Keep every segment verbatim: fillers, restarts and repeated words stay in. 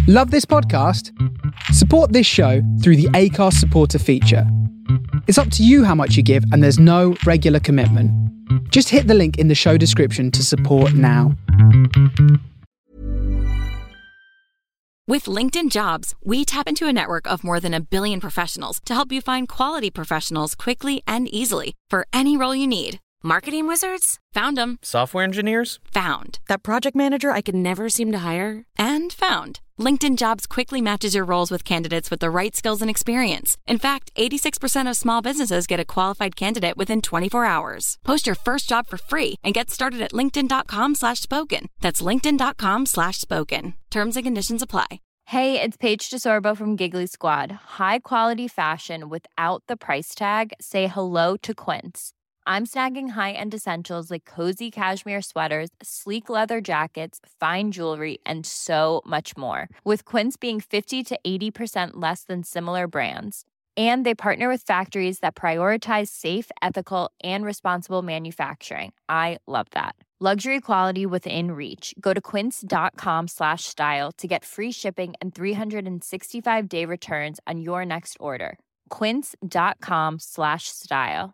Love this podcast? Support this show through the Acast supporter feature. It's up to you how much you give, and there's no regular commitment. Just hit the link in the show description to support now. With LinkedIn Jobs, we tap into a network of more than a billion professionals to help you find quality professionals quickly and easily for any role you need. Marketing wizards? Found them. Software engineers? Found. That project manager I could never seem to hire? And found. LinkedIn Jobs quickly matches your roles with candidates with the right skills and experience. In fact, eighty-six percent of small businesses get a qualified candidate within twenty-four hours. Post your first job for free and get started at linkedin.com slash spoken. That's linkedin.com slash spoken. Terms and conditions apply. Hey, it's Paige DeSorbo from Giggly Squad. High quality fashion without the price tag. Say hello to Quince. I'm snagging high-end essentials like cozy cashmere sweaters, sleek leather jackets, fine jewelry, and so much more. With Quince being fifty to eighty percent less than similar brands. And they partner with factories that prioritize safe, ethical, and responsible manufacturing. I love that. Luxury quality within reach. Go to quince.com slash style to get free shipping and three sixty-five day returns on your next order. Quince.com slash style.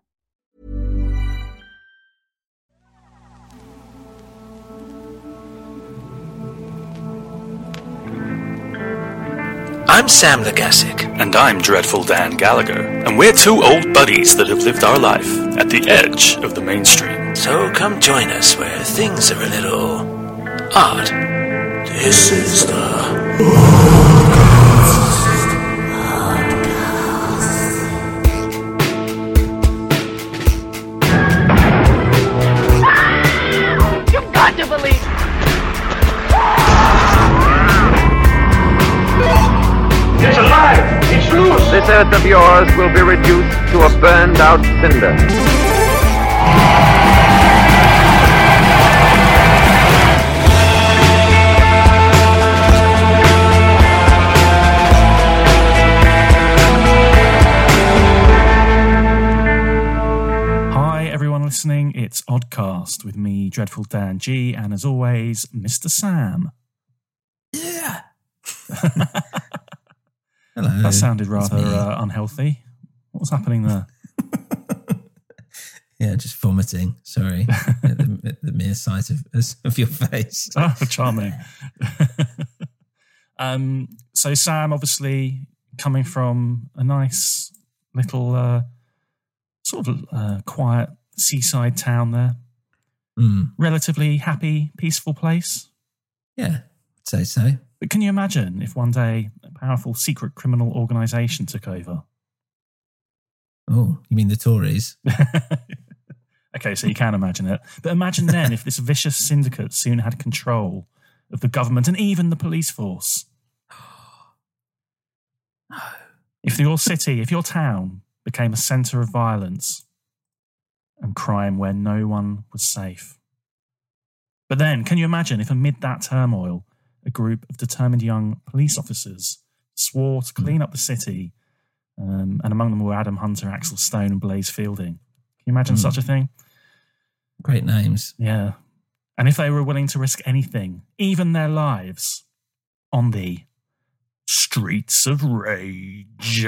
I'm Sam Legassic. And I'm Dreadful Dan Gallagher. And we're two old buddies that have lived our life at the edge of the mainstream. So come join us where things are a little odd. This is the You've got to believe. It's alive! It's loose! This earth of yours will be reduced to a burned out cinder. Hi everyone listening, it's Oddcast with me, Dreadful Dan G, and as always, Mister Sam. Yeah! Hello. That sounded rather uh, unhealthy. What was happening there? Yeah, just vomiting. Sorry. the, the mere sight of, of your face. Oh, charming. um, so Sam, obviously coming from a nice little uh, sort of uh, quiet seaside town there. Mm. Relatively happy, peaceful place. Yeah, I'd say so. But can you imagine if one day a powerful secret criminal organisation took over? Oh, you mean the Tories? Okay, so you can imagine it. But imagine then if this vicious syndicate soon had control of the government and even the police force. No. If your city, if your town became a centre of violence and crime where no one was safe. But then, can you imagine if amid that turmoil, a group of determined young police officers swore to clean up the city, um, and among them were Adam Hunter, Axel Stone and Blaze Fielding. Can you imagine mm. such a thing? Great names. Yeah. And if they were willing to risk anything, even their lives, on the streets of rage.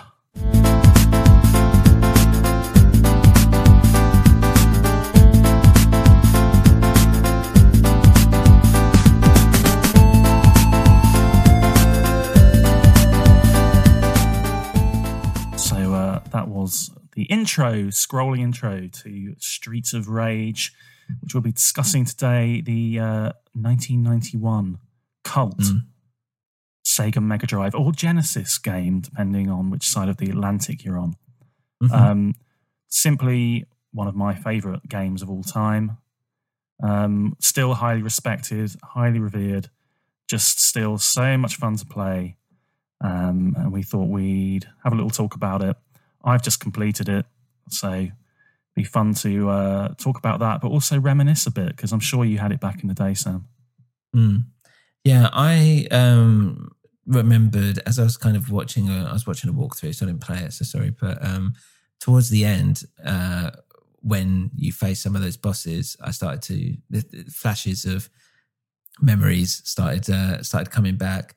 That was the intro, scrolling intro to Streets of Rage, which we'll be discussing today, the uh, nineteen ninety-one cult mm. Sega Mega Drive or Genesis game, depending on which side of the Atlantic you're on. Mm-hmm. Um, simply one of my favourite games of all time. Um, still highly respected, highly revered, just still so much fun to play. Um, and we thought we'd have a little talk about it. I've just completed it, so it'd be fun to uh, talk about that, but also reminisce a bit, because I'm sure you had it back in the day, Sam. Mm. Yeah, I um, remembered as I was kind of watching, a, I was watching a walkthrough, so I didn't play it, so sorry, but um, towards the end, uh, when you face some of those bosses, I started to, the, the flashes of memories started uh, started coming back.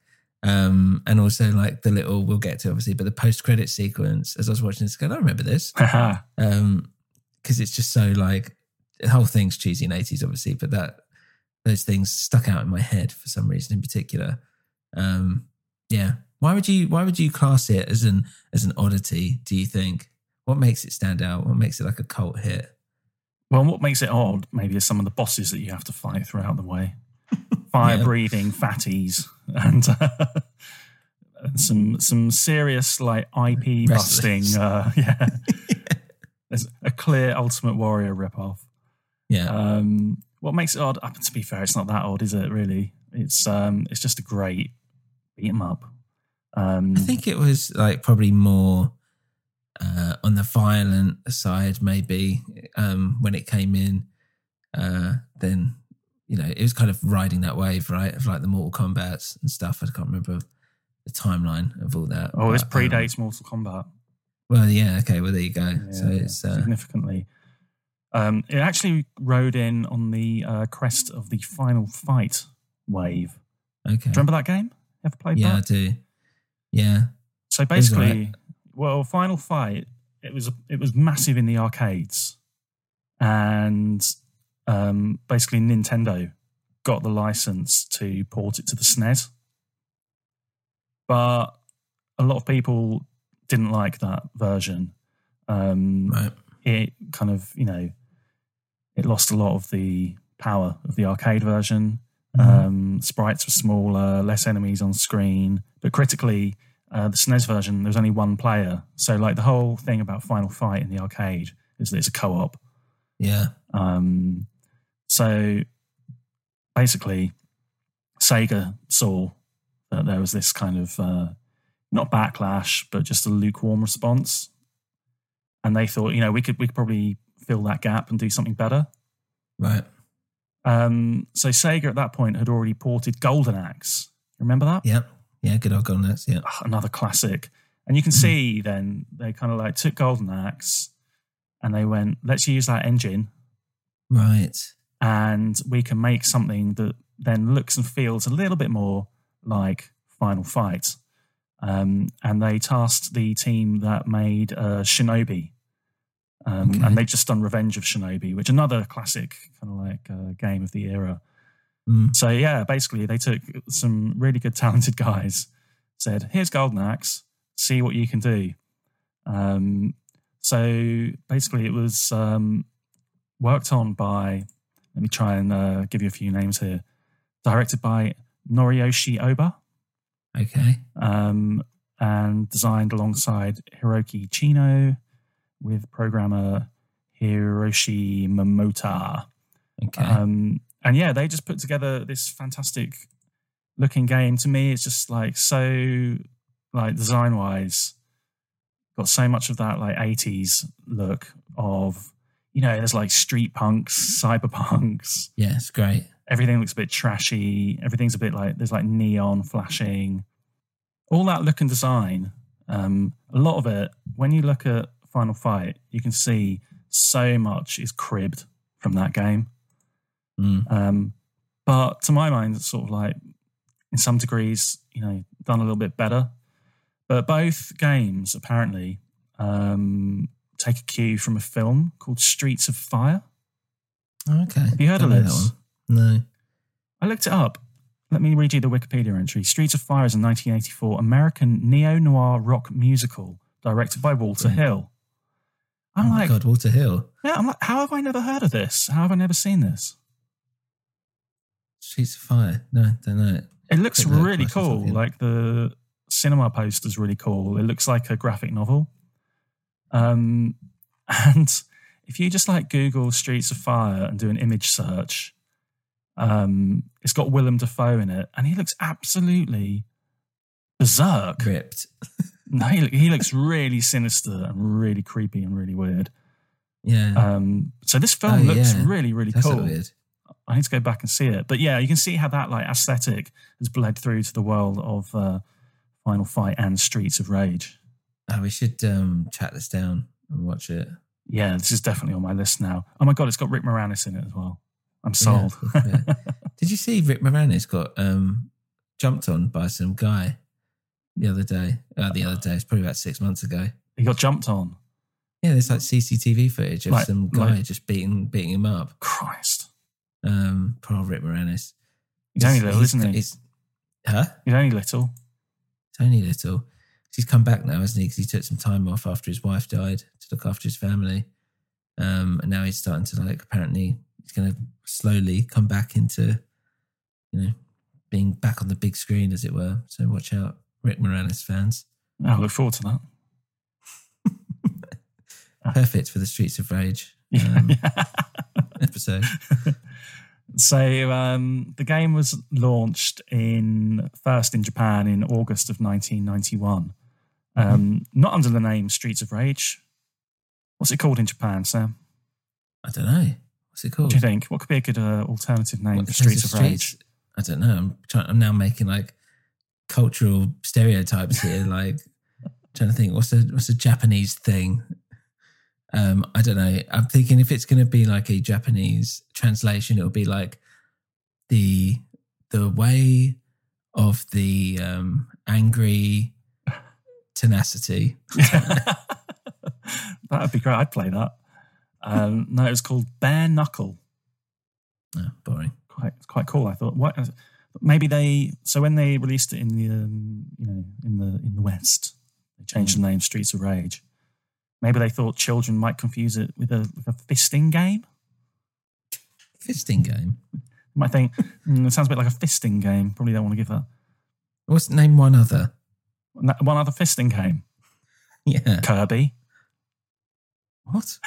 Um, and also like the little, we'll get to obviously, but the post-credit sequence, as I was watching this, going, I remember this. um, because it's just so like, the whole thing's cheesy in the eighties, obviously, but that those things stuck out in my head for some reason in particular. Um, yeah. Why would you why would you class it as an as an oddity, do you think? What makes it stand out? What makes it like a cult hit? Well, what makes it odd maybe is some of the bosses that you have to fight throughout the way. Fire-breathing fatties and, uh, and some some serious like I P busting. Uh, yeah. yeah. There's a clear Ultimate Warrior ripoff. Yeah. Um, what makes it odd? Uh, to be fair, it's not that odd, is it? Really, it's um, it's just a great beat 'em up. Um, I think it was like probably more uh, on the violent side, maybe um, when it came in. Uh, then you know it was kind of riding that wave, right, of like the Mortal Kombats and stuff. I can't remember the timeline of all that. Oh, this but, predates um, Mortal Kombat. Well, yeah, okay. Well, there you go. Yeah, so it's uh, significantly. Um, it actually rode in on the uh, crest of the Final Fight wave. Okay. Do you remember that game? Ever played yeah, that? Yeah, I do. Yeah. So basically, right. well, Final Fight, it was it was massive in the arcades, and um, basically Nintendo got the license to port it to the S N E S, but a lot of people didn't like that version. Um, right. It kind of, you know, it lost a lot of the power of the arcade version. Mm-hmm. Um, sprites were smaller, less enemies on screen. But critically, uh, the S N E S version, there's only one player. So, like, the whole thing about Final Fight in the arcade is that it's a co-op. Yeah. Um, so, basically, Sega saw that there was this kind of, uh, not backlash, but just a lukewarm response. And they thought, you know, we could we could probably fill that gap and do something better. Right. Um, so Sega at that point had already ported Golden Axe. Remember that? Yeah. Yeah, good old Golden Axe, yeah. Oh, another classic. And you can see then they kind of like took Golden Axe and they went, let's use that engine. Right. And we can make something that then looks and feels a little bit more like Final Fight. Um, and they tasked the team that made uh, Shinobi. Um, okay. And they'd just done Revenge of Shinobi, which is another classic kind of like uh, game of the era. Mm. So yeah, basically they took some really good talented guys, said, here's Golden Axe, see what you can do. Um, so basically it was um, worked on by, let me try and uh, give you a few names here, directed by Noriyoshi Oba. Okay. Um, and designed alongside Hiroki Chino with programmer Hiroshi Momota. Okay. Um, and yeah, they just put together this fantastic looking game. To me, it's just like so, like design wise, got so much of that like eighties look of, you know, there's like street punks, cyberpunks. Yeah, it's great. Everything looks a bit trashy. Everything's a bit like, there's like neon flashing. All that look and design, um, a lot of it, when you look at Final Fight, you can see so much is cribbed from that game. Mm. Um, but to my mind, it's sort of like, in some degrees, you know, done a little bit better. But both games, apparently, um, take a cue from a film called Streets of Fire. Okay. Have you heard Don't of know this? that one. No. I looked it up. Let me read you the Wikipedia entry. Streets of Fire is a nineteen eighty-four American neo-noir rock musical directed by Walter Brilliant. Hill. I'm oh like, my God, Walter Hill. Yeah, I'm like, how have I never heard of this? How have I never seen this? Streets of Fire. No, don't know it. It looks Quick look, really nice cool. looking. Like the cinema poster's really cool. It looks like a graphic novel. Um, and if you just like Google Streets of Fire and do an image search, um, it's got Willem Dafoe in it, and he looks absolutely berserk. Ripped. No, he, he looks really sinister and really creepy and really weird. Yeah. Um, so this film Oh, looks yeah. really, really That's cool. weird. I need to go back and see it. But yeah, you can see how that like aesthetic has bled through to the world of uh, Final Fight and Streets of Rage. Oh, we should um, chat this down and watch it. Yeah, this is definitely on my list now. Oh my God, it's got Rick Moranis in it as well. I'm sold. Yeah, yeah. Did you see Rick Moranis got um, jumped on by some guy the other day. Uh, the other day, it's probably about six months ago. He got jumped on. Yeah, there's like C C T V footage of Like- some guy like- just beating beating him up. Christ. Um, poor old Rick Moranis. He's only little, He's- isn't he? He's, huh? He's only little. Tony Little. He's come back now, hasn't he? Because he took some time off after his wife died to look after his family. Um, and now he's starting to like, apparently he's going to slowly come back into, you know, being back on the big screen, as it were. So watch out, Rick Moranis fans. I look forward to that. Perfect for the Streets of Rage um, episode. So um, the game was launched in first in Japan in August of nineteen ninety-one. Um, Mm-hmm. Not under the name Streets of Rage. What's it called in Japan, Sam? I don't know. What's it called? What do you think? What could be a good uh, alternative name What, for in terms Streets of Streets? Rage? I don't know. I'm trying. I'm now making like cultural stereotypes here. Like trying to think, what's a what's a Japanese thing? Um, I don't know. I'm thinking if it's going to be like a Japanese translation, it'll be like the the way of the um, angry tenacity. That would be great. I'd play that. Um, no, it was called Bare Knuckle. Oh, boring. Quite quite cool. I thought. What? Maybe they. So when they released it in the um, you know in the in the West, they changed Mm. the name Streets of Rage. Maybe they thought children might confuse it with a, with a fisting game. Fisting game. Might think mm, it sounds a bit like a fisting game. Probably don't want to give that. What's name one other? One other fisting game. Yeah. Kirby. What?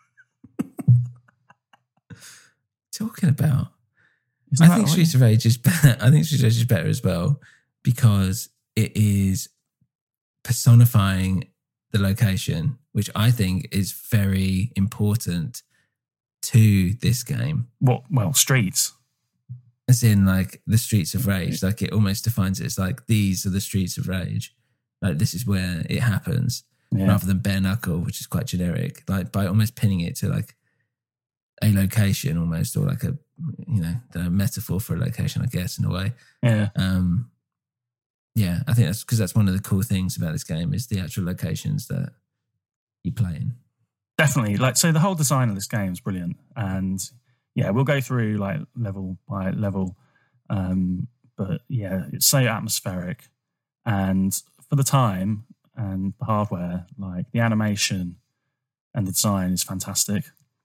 Talking about? Isn't I that think right? Streets of Rage is better. I think Streets of Rage is better as well because it is personifying the location, which I think is very important to this game. What? Well, streets. As in, like, the Streets of Rage. Like, it almost defines it as, like, these are the Streets of Rage. Like, this is where it happens. Yeah. Rather than bare knuckle, which is quite generic. Like, by almost pinning it to, like, a location almost, or like a, you know, the metaphor for a location, I guess, in a way. Yeah. Um, yeah, I think that's because that's one of the cool things about this game is the actual locations that you play in. Definitely. Like, so the whole design of this game is brilliant. And yeah, we'll go through like level by level. Um, but yeah, it's so atmospheric. And for the time and the hardware, like the animation and the design is fantastic.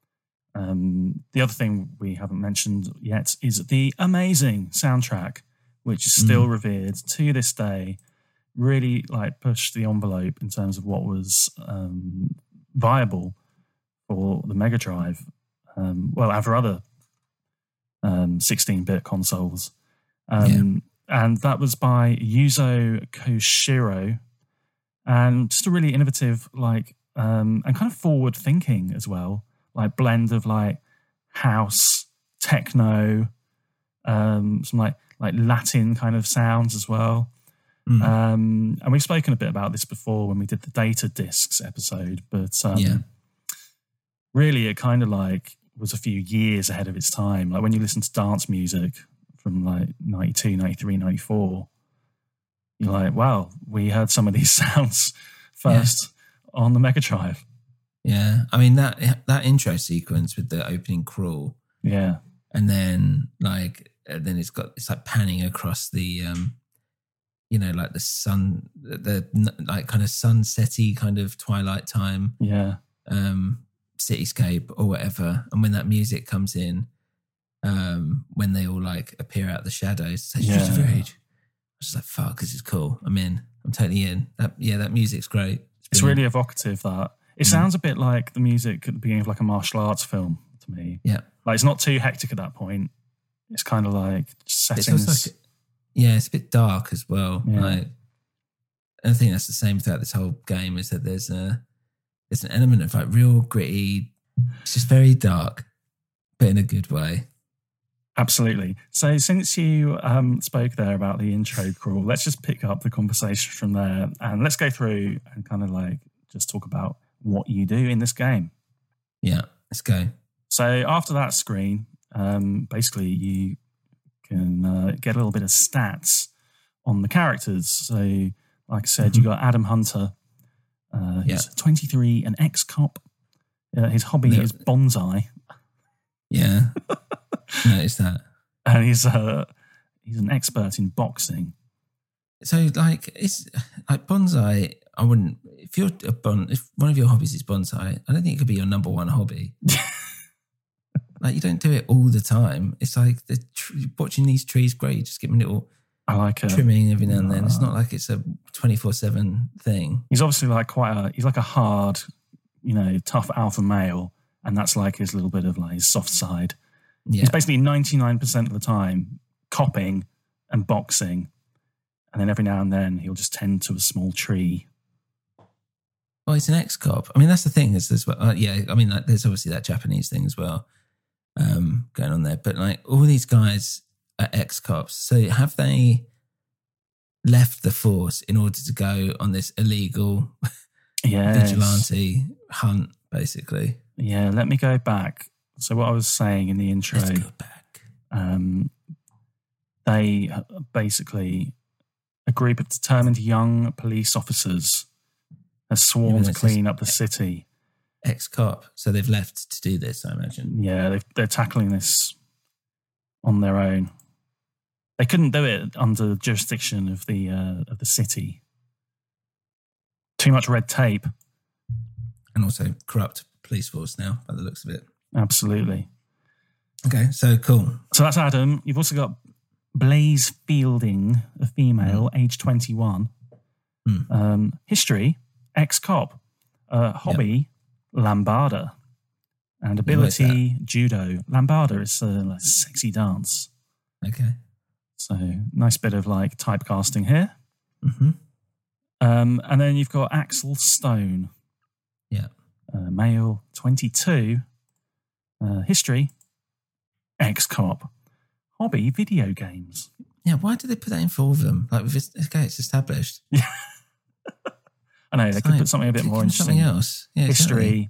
Um, the other thing we haven't mentioned yet is the amazing soundtrack, which is still Mm. revered to this day. Really like pushed the envelope in terms of what was um, viable for the Mega Drive. Um, well, and for other um, sixteen-bit consoles. Um, and that was by Yuzo Koshiro. And just a really innovative, like, um, and kind of forward-thinking as well. Like blend of like house, techno, um, some like like Latin kind of sounds as well. Mm. Um, and we've spoken a bit about this before when we did the Data Discs episode, but um, Yeah. really it kind of like was a few years ahead of its time. Like when you listen to dance music from like ninety-two, ninety-three, ninety-four, you're like, wow, we heard some of these sounds first on the Mega Drive. Yeah, I mean that that intro sequence with the opening crawl, Yeah. and then like and then it's got it's like panning across the um, you know, like the sun, the, the like kind of sunsetty kind of twilight time, Yeah. um, cityscape or whatever, and when that music comes in, um, when they all like appear out of the shadows, it's like, Yeah. Streets of Rage. I was just like, fuck, this is cool. I'm in. I'm totally in. That yeah, that music's great. It's brilliant. really evocative, that. It Mm. sounds a bit like the music at the beginning of like a martial arts film to me. Yeah. Like it's not too hectic at that point. It's kind of like It's settings. also like, yeah, it's a bit dark as well. Yeah. Like, and I think that's the same throughout this whole game is that there's a there's an element of like real gritty. It's just very dark, but in a good way. Absolutely. So since you um, spoke there about the intro crawl, let's just pick up the conversation from there and let's go through and kind of like just talk about what you do in this game. Yeah, let's go. So after that screen, um, basically you can uh, get a little bit of stats on the characters. So Like I said, Mm-hmm. you got Adam Hunter. Uh, he's Yeah. twenty-three, an ex-cop. Uh, his hobby Yeah. is bonsai. Yeah. Notice that. And he's uh, he's an expert in boxing. So, like, it's like bonsai. I wouldn't. If you're a bon, if one of your hobbies is bonsai, I don't think it could be your number one hobby. Like, you don't do it all the time. It's like the tr- watching these trees grow. You just give them a little I like it. trimming every now and then. It's not like it's a twenty-four seven thing. He's obviously like quite a, he's like a hard, you know, tough alpha male. And that's like his little bit of like his soft side. Yeah. He's basically ninety-nine percent of the time copping and boxing. And then every now and then he'll just tend to a small tree. Well, he's an ex-cop. I mean, that's the thing. Is this? Uh, yeah. I mean, like, there's obviously that Japanese thing as well um, going on there. But like, all these guys are ex-cops. So have they left the force in order to go on this illegal Yes. vigilante hunt, basically? Yeah, let me go back. So what I was saying in the intro, Let's go back. Um, they uh, basically, a group of determined young police officers has sworn Even to it's clean just- up the city. Ex-cop. So they've left to do this, I imagine. Yeah, they've, they're tackling this on their own. They couldn't do it under the jurisdiction of the uh, of the city. Too much red tape. And also corrupt police force now, by the looks of it. Absolutely. Okay, so cool. So that's Adam. You've also got Blaze Fielding, a female, age twenty-one. Mm. Um, history, ex-cop. Uh, hobby, lambada. And ability, judo. Lambada is a like, sexy dance. Okay. So nice bit of like typecasting here. Mm-hmm. Um, and then you've got Axel Stone. Yeah. Uh, male, twenty-two. Uh, history, ex-cop. Hobby, video games. Yeah, why did they put that in for all of them? Like, with this, okay, it's established. Yeah. I know, they It's could like, put something a bit give more them interesting. Something else. Yeah, History, exactly.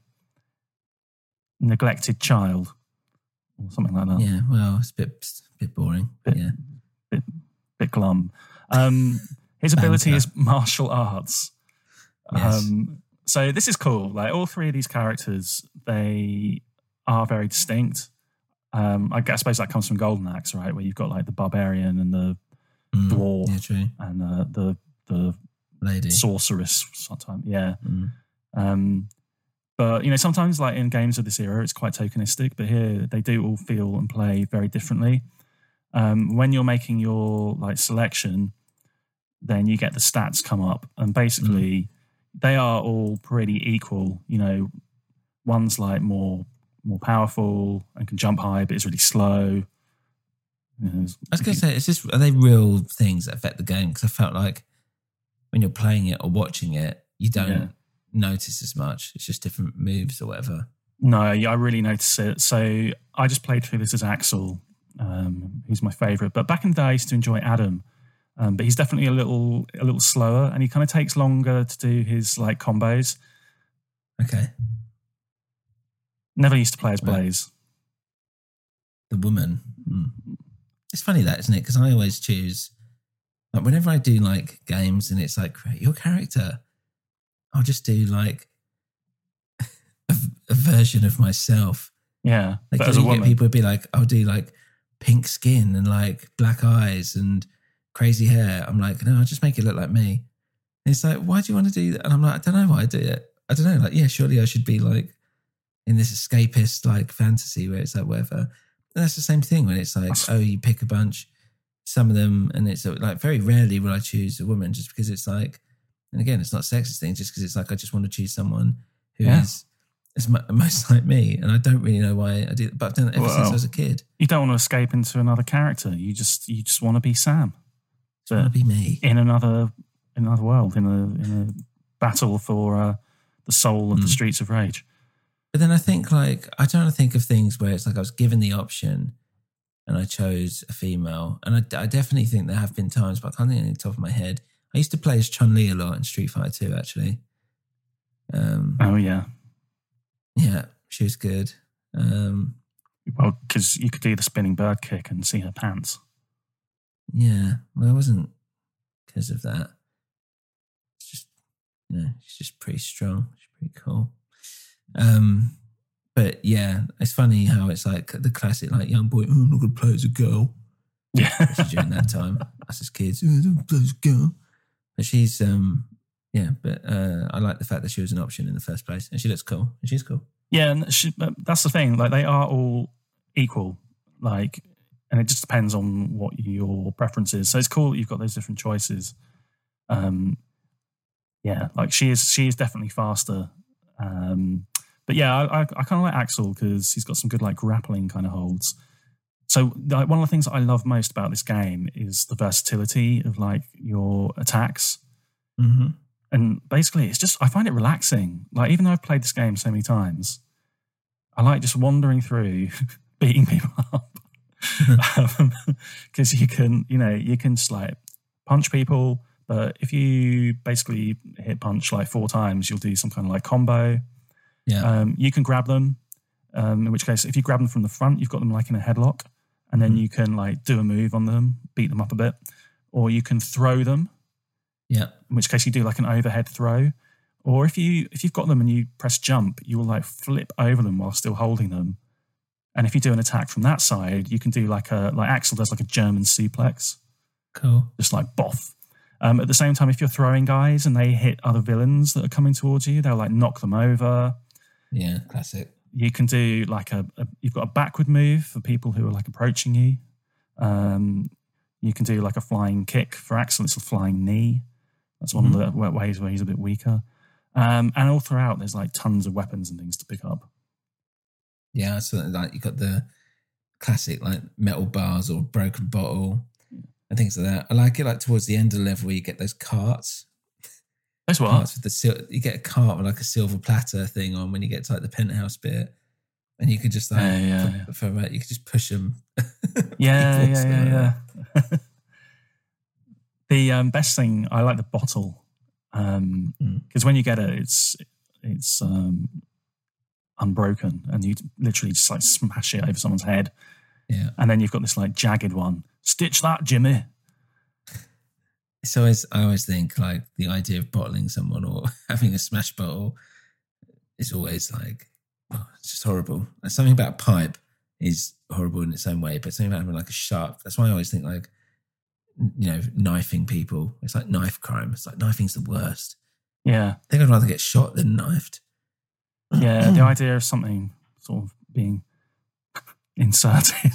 neglected child, or something like that. Yeah, well, it's a bit, bit boring. Bit, yeah. bit, bit glum. Um, his ability Banter. is martial arts. Yes. Um, so this is cool. Like all three of these characters, they are very distinct. Um, I, guess, I suppose that comes from Golden Axe, right? Where you've got like the barbarian and the Mm, dwarf yeah, true. and uh, the the Lady. sorceress. Sometimes, yeah. Mm. Um, but you know, sometimes like in games of this era, it's quite tokenistic. But here, they do all feel and play very differently. Um, when you're making your like selection, then you get the stats come up, and basically mm. they are all pretty equal. You know, one's like more more powerful and can jump high, but is really slow. You know, I was going to say, is this, are they real things that affect the game? Because I felt like when you're playing it or watching it, you don't yeah. notice as much. It's just different moves or whatever. No, yeah, I really notice it. So I just played through this as Axel, um, who's my favourite. But back in the day, I used to enjoy Adam. Um, but he's definitely a little a little slower, and he kind of takes longer to do his like combos. Okay. Never used to play as Right. Blaze. The woman. Mm. It's funny that, isn't it? Because I always choose, like, whenever I do like games and it's like, create your character, I'll just do like a, a version of myself. Yeah, Like, but you as a know, you get woman. people would be like, I'll do like pink skin and like black eyes and crazy hair. I'm like, no, I'll just make it look like me. And it's like, why do you want to do that? And I'm like, I don't know why I do it. I don't know. Like, yeah, surely I should be like in this escapist like fantasy where it's like whatever. And that's the same thing when it's like, oh, you pick a bunch, some of them, and it's like very rarely will I choose a woman just because it's like, and again, it's not a sexist thing, just because it's like I just want to choose someone who Yeah. is is mo- most like me, and I don't really know why I do it, but I've done it ever Well, since I was a kid. You don't want to escape into another character. You just you just want to be Sam. I want to be me. in another in another world, in a in a battle for uh, the soul of Mm. the Streets of Rage. But then I think like, I try to think of things where it's like I was given the option and I chose a female. And I, I definitely think there have been times, but I can't think of the top of my head. I used to play as Chun-Li a lot in Street Fighter two, actually. Um, Oh yeah, yeah, she was good. Um, well, because you could do the spinning bird kick and see her pants. yeah, well, it wasn't because of that. you know, she's just pretty strong. She's pretty cool. Um, but yeah, it's funny how it's like the classic, like young boy. Oh, I'm not going to play as a girl. Yeah, during that time, us as kids, oh, I don't play as a girl. But she's, um, yeah. But uh, I like the fact that she was an option in the first place, and she looks cool, and she's cool. Yeah, and she, that's the thing. Like they are all equal. Like, and it just depends on what your preference is. So it's cool that you've got those different choices. Um, yeah, like she is. She is definitely faster. Um, but yeah, I, I, I kind of like Axel because he's got some good like grappling kind of holds. So like, one of the things that I love most about this game is the versatility of like your attacks. Mm-hmm. And basically it's just, I find it relaxing. Like even though I've played this game so many times, I like just wandering through, beating people up. Because um, you can, you know, you can just like punch people, but if you basically hit punch like four times, you'll do some kind of like combo. Yeah. Um, you can grab them, um, in which case if you grab them from the front, you've got them like in a headlock. And then you can like do a move on them, beat them up a bit, or you can throw them. Yeah. In which case you do like an overhead throw, or if you if you've got them and you press jump, you will like flip over them while still holding them. And if you do an attack from that side, you can do like a like Axel does like a German suplex. Cool. Just like boff. Um, at the same time, if you're throwing guys and they hit other villains that are coming towards you, they'll like knock them over. Yeah, classic. You can do like a, a you've got a backward move for people who are like approaching you. Um, you can do like a flying kick for Axel. It's a flying knee. That's one mm-hmm. of the ways where he's a bit weaker. Um, and all throughout, there's like tons of weapons and things to pick up. Yeah, so like you got the classic like metal bars or broken bottle and things like that. I like it like towards the end of the level where you get those carts. That's what? Carts with the sil- you get a cart with like a silver platter thing on when you get to like the penthouse bit, and you could just like yeah, yeah, for, yeah. for, for, you could just push them. yeah, yeah, yeah, yeah. The um, best thing, I like the bottle because um, mm. when you get it, it's it's um, unbroken, and you literally just like smash it over someone's head. Yeah, and then you've got this like jagged one. Stitch that, Jimmy. So always, I always think like the idea of bottling someone or having a smash bottle is always like, oh, it's just horrible. And something about a pipe is horrible in its own way, but something about having like a sharp. That's why I always think like, you know, knifing people. It's like knife crime. It's like knifing's the worst. Yeah. I think I'd rather get shot than knifed. Yeah, the idea of something sort of being inserted.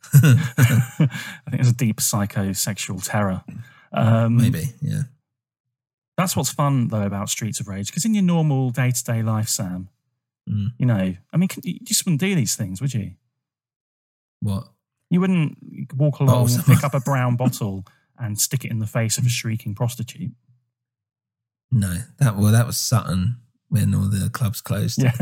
I think it's a deep psychosexual terror. Um, Maybe, yeah. That's what's fun, though, about Streets of Rage, because in your normal day-to-day life, Sam, mm. you know, I mean, you just wouldn't do these things, would you? What? You wouldn't walk along, pick up a brown bottle and stick it in the face of a shrieking prostitute. No, that well, that was Sutton when all the clubs closed. Yeah.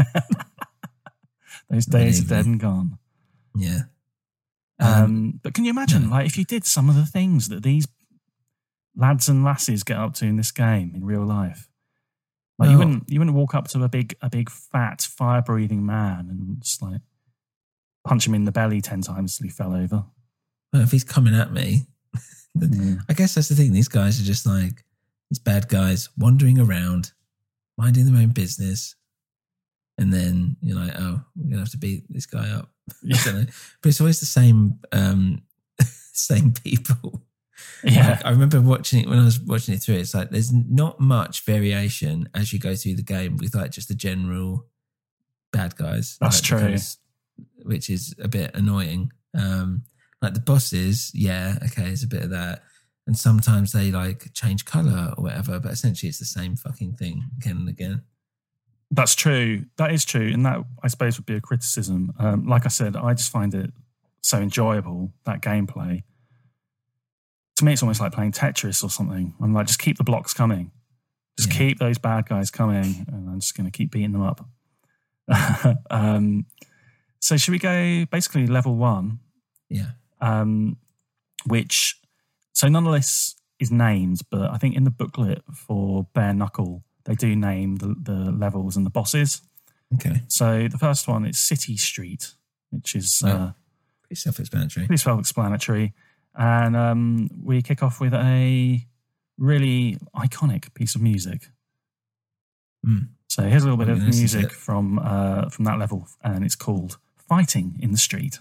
Those days are dead and gone. Yeah. Um, um, but can you imagine, no. like, if you did some of the things that these lads and lasses get up to in this game in real life? Like, no. you wouldn't you wouldn't walk up to a big a big fat fire breathing man and just like punch him in the belly ten times till he fell over. Well, if he's coming at me, mm. I guess that's the thing. These guys are just like these bad guys wandering around, minding their own business, and then you're like, oh, we're gonna have to beat this guy up. I don't know. But it's always the same um, same people. Yeah, like, I remember watching it when I was watching it through. It's like there's not much variation as you go through the game with like just the general bad guys. That's like, true, because, which is a bit annoying. Um, like the bosses, yeah, okay, it's a bit of that, and sometimes they like change color or whatever, but essentially it's the same fucking thing again and again. That's true. That is true, and that I suppose would be a criticism. Um, like I said, I just find it so enjoyable, that gameplay. To me, it's almost like playing Tetris or something. I'm like, just keep the blocks coming. Just yeah. keep those bad guys coming, and I'm just going to keep beating them up. um, so should we go basically level one? Yeah. Um, which, so none of this is named, but I think in the booklet for Bare Knuckle, they do name the, the levels and the bosses. Okay. So the first one is City Street, which is oh, uh, pretty self-explanatory. Pretty self-explanatory. And um, we kick off with a really iconic piece of music. Mm. So here's a little bit Oh, of yes, music is it? from uh, from that level, and it's called Fighting in the Street.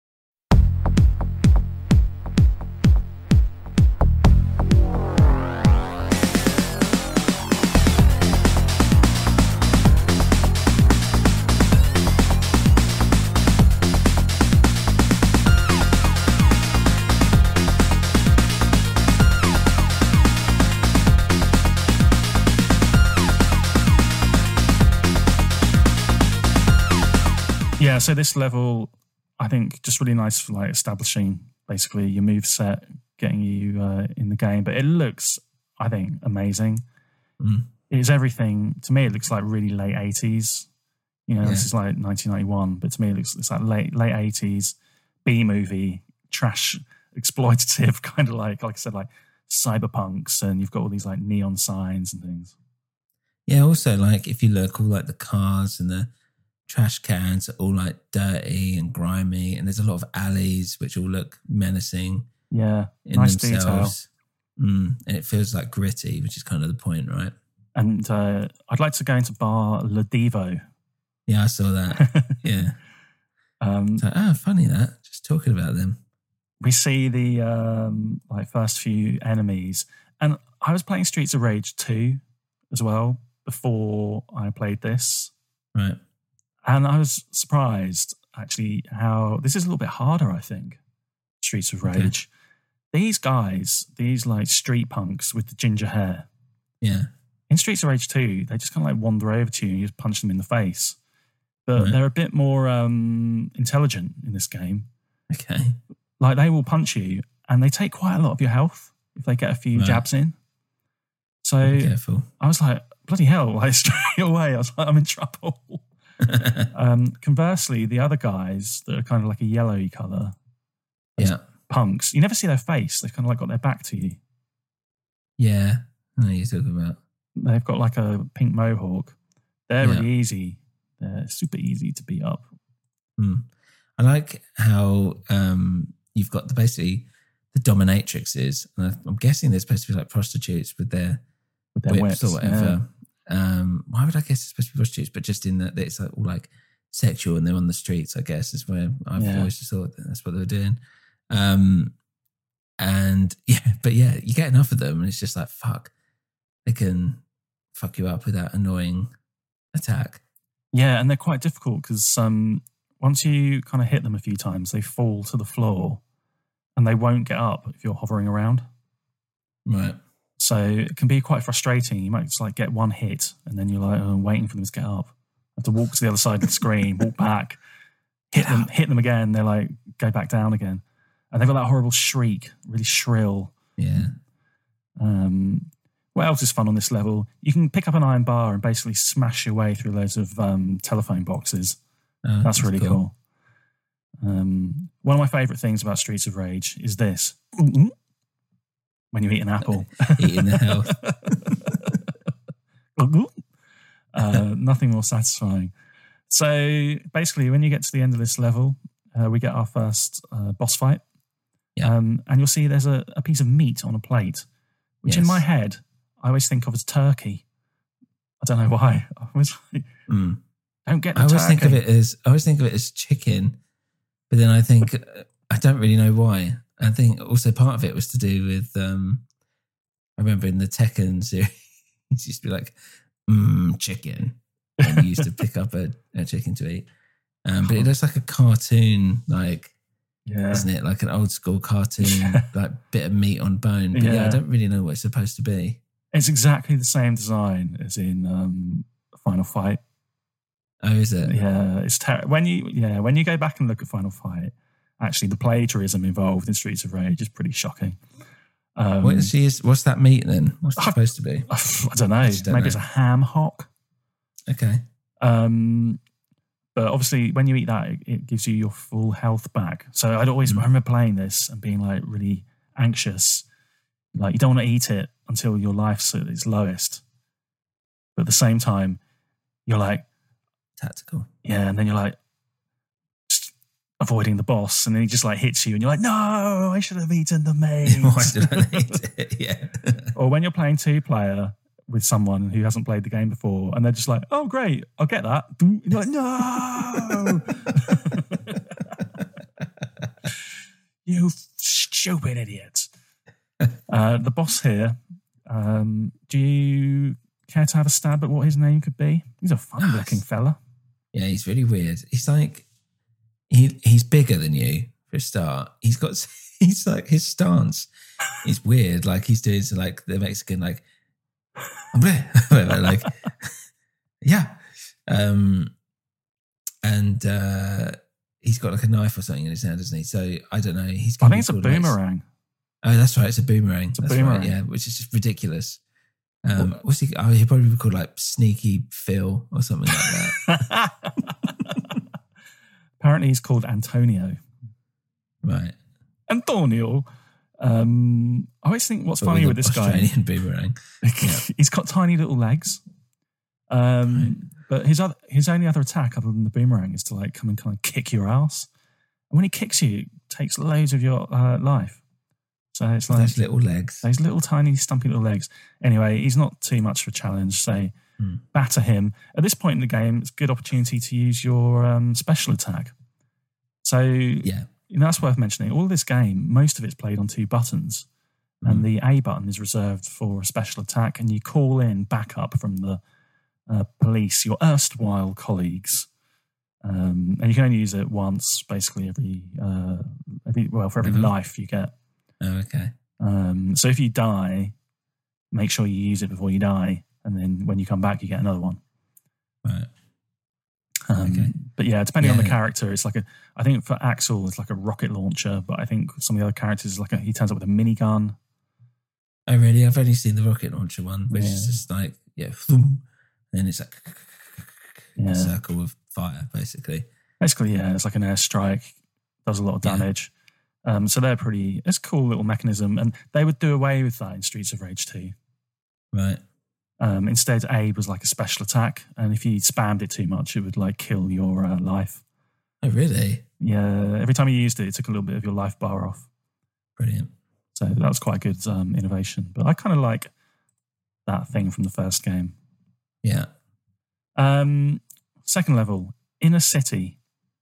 Yeah, so this level, I think, just really nice for like establishing basically your move set, getting you uh, in the game. But it looks, I think, amazing. Mm. It's everything to me. It looks like really late eighties. You know, Yeah. this is like nineteen ninety-one, but to me, it looks it's like late late eighties B movie trash exploitative kind of like like I said, like cyberpunks, and you've got all these like neon signs and things. Yeah, also, like, if you look, all like the cars and the trash cans are all like dirty and grimy, and there's a lot of alleys which all look menacing Yeah, in nice detail. themselves. Mm, and it feels like gritty, which is kind of the point, right? And uh, I'd like to go into bar Le Divo. Yeah, I saw that. Yeah. um, So, ah, funny that. Just talking about them. we see the um, like first few enemies, and I was playing Streets of Rage two as well before I played this. Right. And I was surprised, actually, how this is a little bit harder, I think, Streets of Rage. Okay. These guys, these like street punks with the ginger hair. Yeah. In Streets of Rage two, they just kind of like wander over to you and you just punch them in the face. But Right. they're a bit more um, intelligent in this game. Okay. Like, they will punch you and they take quite a lot of your health if they get a few Right. jabs in. So Be careful. I was like, bloody hell, like straight away, I was like, I'm in trouble. um, conversely, the other guys that are kind of like a yellowy colour, Yeah. punks, you never see their face. They've kind of like got their back to you. Yeah. I know what you're talking about. They've got like a pink mohawk. They're Yeah. really easy. They're super easy to beat up. Mm. I like how um, you've got the basically the dominatrixes, and I'm guessing they're supposed to be like prostitutes with their, With their whips, whips, or whatever. Um, why would I guess it's supposed to be prostitutes? But just in that it's like all like sexual, and they're on the streets. I guess is where I've Yeah. always just thought that that's what they were doing. Um, and yeah, but yeah, you get enough of them, and it's just like fuck, they can fuck you up with that annoying attack. Yeah, and they're quite difficult because um, once you kind of hit them a few times, they fall to the floor and they won't get up if you're hovering around. Right. So it can be quite frustrating. You might just like get one hit and then you're like oh, waiting for them to get up. You have to walk to the other side of the screen, walk back, hit them, hit them again. They're like go back down again, and they've got that horrible shriek, really shrill. Yeah. Um, what else is fun on this level? You can pick up an iron bar and basically smash your way through loads of um, telephone boxes. Oh, that's, really cool. cool. Um, one of my favourite things about Streets of Rage is this. When you eat an apple. Eating the health. uh, nothing more satisfying. So basically, when you get to the end of this level, uh, we get our first uh, boss fight. Yeah. Um, and you'll see there's a, a piece of meat on a plate, which in Yes. my head, I always think of as turkey. I don't know why. I was like, Mm. don't get the I always turkey. think of it as I always think of it as chicken, but then I think I don't really know why. I think also part of it was to do with um, I remember in the Tekken series, it used to be like mm, chicken, and you used to pick up a, a chicken to eat. Um, but it looks like a cartoon, like Yeah. isn't it? Like an old school cartoon, like bit of meat on bone. But yeah. Yeah. I don't really know what it's supposed to be. It's exactly the same design as in um, Final Fight. Oh, is it? Yeah, it's ter- when you yeah when you go back and look at Final Fight, actually the plagiarism involved in Streets of Rage is pretty shocking. Um, What is she? What's that meat then? What's it supposed to be? I don't know. I just don't Maybe know. it's a ham hock. Okay. Um, but obviously, when you eat that, it, it gives you your full health back. So I'd always Mm. I remember playing this and being like really anxious. Like you don't want to eat it until your life's at its lowest. But at the same time, you're like, Tactical. yeah, and then you're like just avoiding the boss, and then he just like hits you, and you're like, no, I should have eaten the main. Why did I eat it? Yeah. Or when you're playing two player, with someone who hasn't played the game before, and they're just like, "Oh, great, I'll get that." And you're like, "No, you stupid idiot!" Uh, the boss here. Um, do you care to have a stab at what his name could be? He's a funny-looking fella. Yeah, he's really weird. He's like he he's bigger than you for a start. He's got he's like his stance is weird. Like he's doing so like the Mexican like like yeah. Um and uh he's got like a knife or something in his hand, doesn't he? So I don't know. He's I think it's a boomerang. Oh, that's right. It's a boomerang. It's a that's boomerang. Right, yeah, which is just ridiculous. Um, what's he? Oh, he'd probably be called like Sneaky Phil or something like that. Apparently, he's called Antonio. Right. Antonio. Um, I always think what's but funny with with this Australian guy. boomerang. Yeah. He's got tiny little legs. Um, right. But his other, his only other attack other than the boomerang is to like come and kind of kick your ass. And when he kicks you, it takes loads of your uh, life. So it's like those little legs, those little tiny stumpy little legs. Anyway, he's not too much of a challenge. So hmm. batter him. At this point in the game, it's a good opportunity to use your um, special attack. So yeah, you know, that's worth mentioning. All this game, most of it's played on two buttons, hmm. and the A button is reserved for a special attack, and you call in backup from the uh, police, your erstwhile colleagues. Um, and you can only use it once, basically every, uh, every well, for every mm-hmm. life you get. Oh, okay. Um, so if you die, make sure you use it before you die, and then when you come back, you get another one. Right. Um, okay. But yeah, depending yeah. on the character, it's like a. I think for Axel, it's like a rocket launcher, but I think some of the other characters, like a, he turns up with a minigun. Oh, really? I've only seen the rocket launcher one, which yeah. is just like yeah, and then it's like yeah. a circle of fire, basically. Basically, yeah, it's like an airstrike, does a lot of damage. Yeah. Um, so they're pretty, it's a cool little mechanism, and they would do away with that in Streets of Rage two. Right. Um, instead, A was like a special attack, and if you spammed it too much, it would like kill your uh, life. Oh, really? Yeah, every time you used it, it took a little bit of your life bar off. Brilliant. So that was quite a good um, innovation. But I kind of like that thing from the first game. Yeah. Um, second level, Inner City.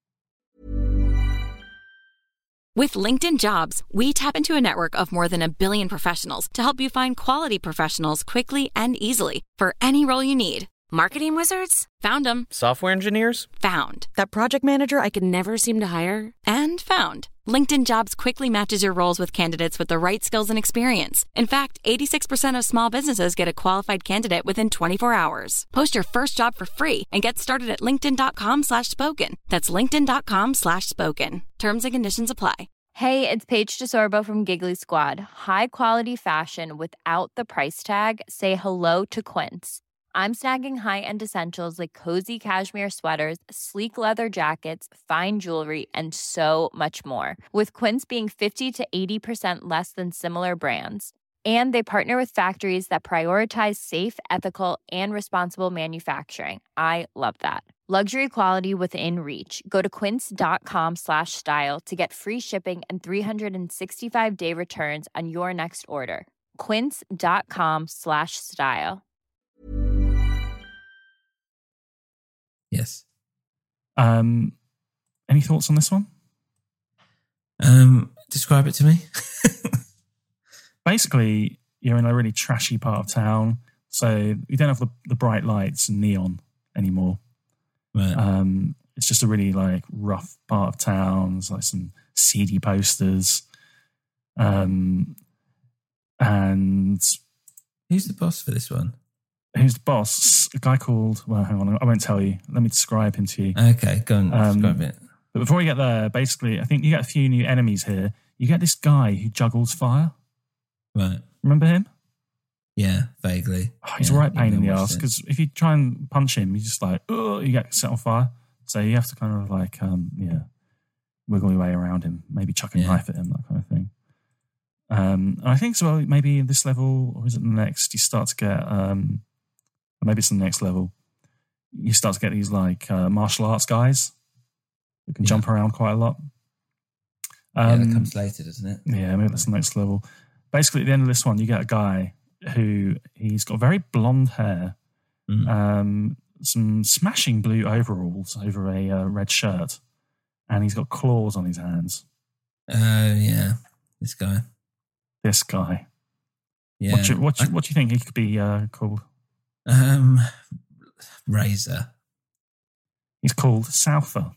With LinkedIn Jobs, we tap into a network of more than a billion professionals to help you find quality professionals quickly and easily for any role you need. Marketing wizards? Found them. Software engineers? Found. That project manager I could never seem to hire? And found. LinkedIn Jobs quickly matches your roles with candidates with the right skills and experience. In fact, eighty-six percent of small businesses get a qualified candidate within twenty-four hours. Post your first job for free and get started at linkedin.com slash spoken. That's linkedin.com slash spoken. Terms and conditions apply. Hey, it's Paige DeSorbo from Giggly Squad. High quality fashion without the price tag. Say hello to Quince. I'm snagging high-end essentials like cozy cashmere sweaters, sleek leather jackets, fine jewelry, and so much more. With Quince being fifty to eighty percent less than similar brands. And they partner with factories that prioritize safe, ethical, and responsible manufacturing. I love that. Luxury quality within reach. Go to quince.com slash style to get free shipping and three sixty-five day returns on your next order. Quince.com slash style. Yes. Um, any thoughts on this one? Um, describe it to me. Basically, you're in a really trashy part of town, so you don't have the, the bright lights and neon anymore. Right. Um, it's just a really like rough part of town. There's like some seedy posters. Um, and who's the boss for this one? Who's the boss? A guy called, well, hang on, I won't tell you. Let me describe him to you. Okay, go on, um, describe it. But before we get there, basically, I think you get a few new enemies here. You get this guy who juggles fire. Right. Remember him? Yeah, vaguely. Oh, he's yeah, a right pain in the ass, because if you try and punch him, he's just like, oh, you get set on fire. So you have to kind of like, um, yeah, wiggle your way around him, maybe chuck a yeah. knife at him, that kind of thing. Um, and I think so. Well, maybe in this level, or is it the next? You start to get, um, or maybe it's the next level. You start to get these like uh, martial arts guys who can yeah. jump around quite a lot. Um, yeah, that comes later, doesn't it? Yeah, maybe that's the next level. Basically, at the end of this one, you get a guy who he's got very blonde hair, Mm. um, some smashing blue overalls over a uh, red shirt, and he's got claws on his hands. Oh, uh, yeah. This guy. This guy. Yeah. What do you, what do you, what do you think he could be uh, called? Um, Razor. He's called Souther.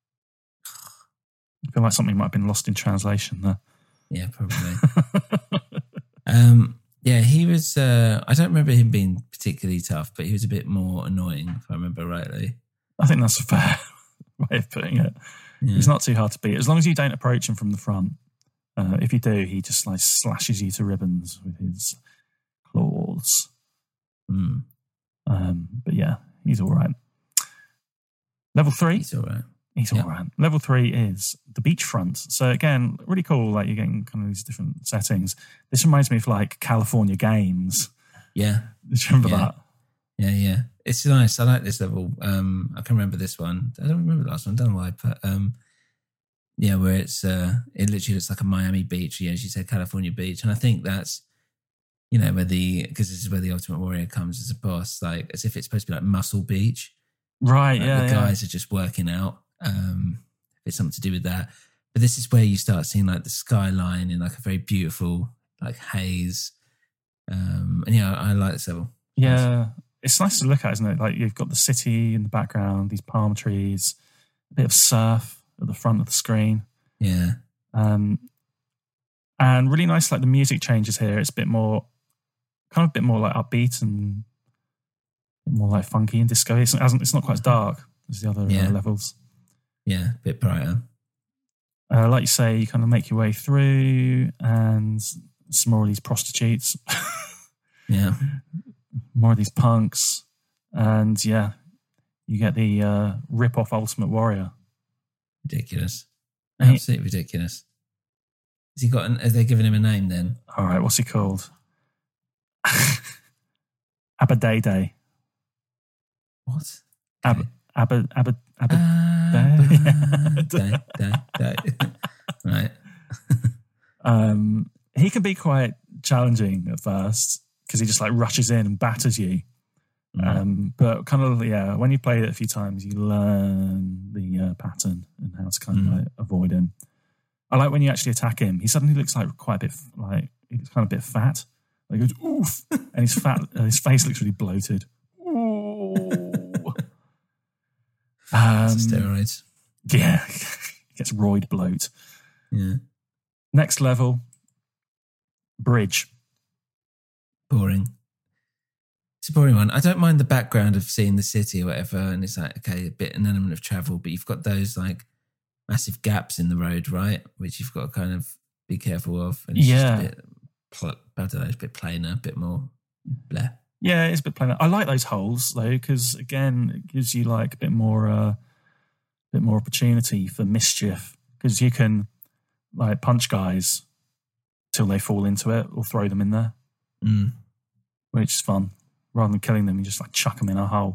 I feel like something might have been lost in translation there. Yeah, probably. um, yeah, he was. Uh, I don't remember him being particularly tough, but he was a bit more annoying, if I remember rightly. I think that's a fair way of putting it. Yeah. He's not too hard to beat as long as you don't approach him from the front. Uh, if you do, he just like slashes you to ribbons with his claws. Mm. Um, but yeah, he's all right. Level three. He's all right. He's Yep. all right. Level three is the beachfront. So again, really cool. Like you're getting kind of these different settings. This reminds me of like California Games. Yeah. Do you remember Yeah. that? Yeah, yeah. It's nice. I like this level. Um, I can remember this one. I don't remember the last one. I don't know why, but um, yeah, where it's uh, it literally looks like a Miami beach. Yeah, as you said, California beach, and I think that's you know where the because this is where the Ultimate Warrior comes as a boss, like as if it's supposed to be like Muscle Beach, right? Like, yeah, the yeah. guys are just working out. Um, if it's something to do with that, but this is where you start seeing like the skyline in like a very beautiful like haze. Um, and yeah, I, I like this level. Yeah, it's nice to look at, isn't it? Like you've got the city in the background, these palm trees, a bit of surf at the front of the screen. Yeah. Um, and really nice, like the music changes here. It's a bit more, kind of a bit more like upbeat and a bit more like funky and disco. It's, it's not quite as dark as the other Yeah. uh, levels. Yeah, a bit brighter. Uh, like you say, you kind of make your way through and some more of these prostitutes. Yeah. More of these punks. And yeah, you get the uh, rip-off Ultimate Warrior. Ridiculous. And he- Absolutely ridiculous. Has he got an, have they given him a name then? All right, what's he called? Abadede. What? Ab, Abba, Abba, Abba. Ah, day, day, day. Right. Um, he can be quite challenging at first because he just like rushes in and batters you. Mm. Um, but kind of, yeah, when you play it a few times, you learn the uh, pattern and how to kind of Mm. like avoid him. I like when you actually attack him. He suddenly looks like quite a bit, like he looks kind of a bit fat. Like he goes, oof, and his fat, uh, his face looks really bloated. Ooh. Um, Steroids. yeah, he gets roid bloat. Yeah. Next level, bridge. Boring. It's a boring one. I don't mind the background of seeing the city or whatever, and it's like, okay, a bit an element of travel, but you've got those like massive gaps in the road, right? Which you've got to kind of be careful of. And it's Yeah. just a bit, pl- I don't know, it's a bit plainer, a bit more blah. Yeah, it's a bit plain. I like those holes though, because again, it gives you like a bit more, uh, bit more opportunity for mischief. Because you can like punch guys till they fall into it, or throw them in there, Mm. which is fun. Rather than killing them, you just like chuck them in a hole.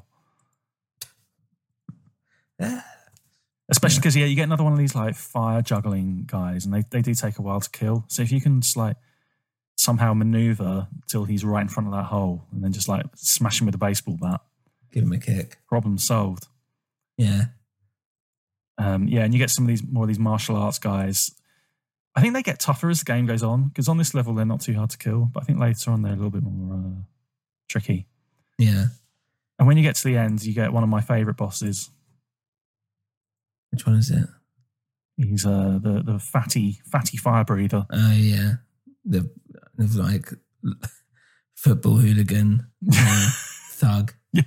Especially because yeah, you get another one of these like fire juggling guys, and they they do take a while to kill. So if you can just like somehow maneuver till he's right in front of that hole, and then just like smash him with a baseball bat, Give him a kick. problem solved. Yeah. Um, yeah, and you get some of these more of these martial arts guys. I think they get tougher as the game goes on, because on this level they're not too hard to kill, but I think later on they're a little bit more uh, tricky. Yeah. And when you get to the end, you get one of my favourite bosses. Which one is it? He's uh, the the fatty fatty fire breather. Oh, yeah. The, the like football hooligan uh, thug. Yeah.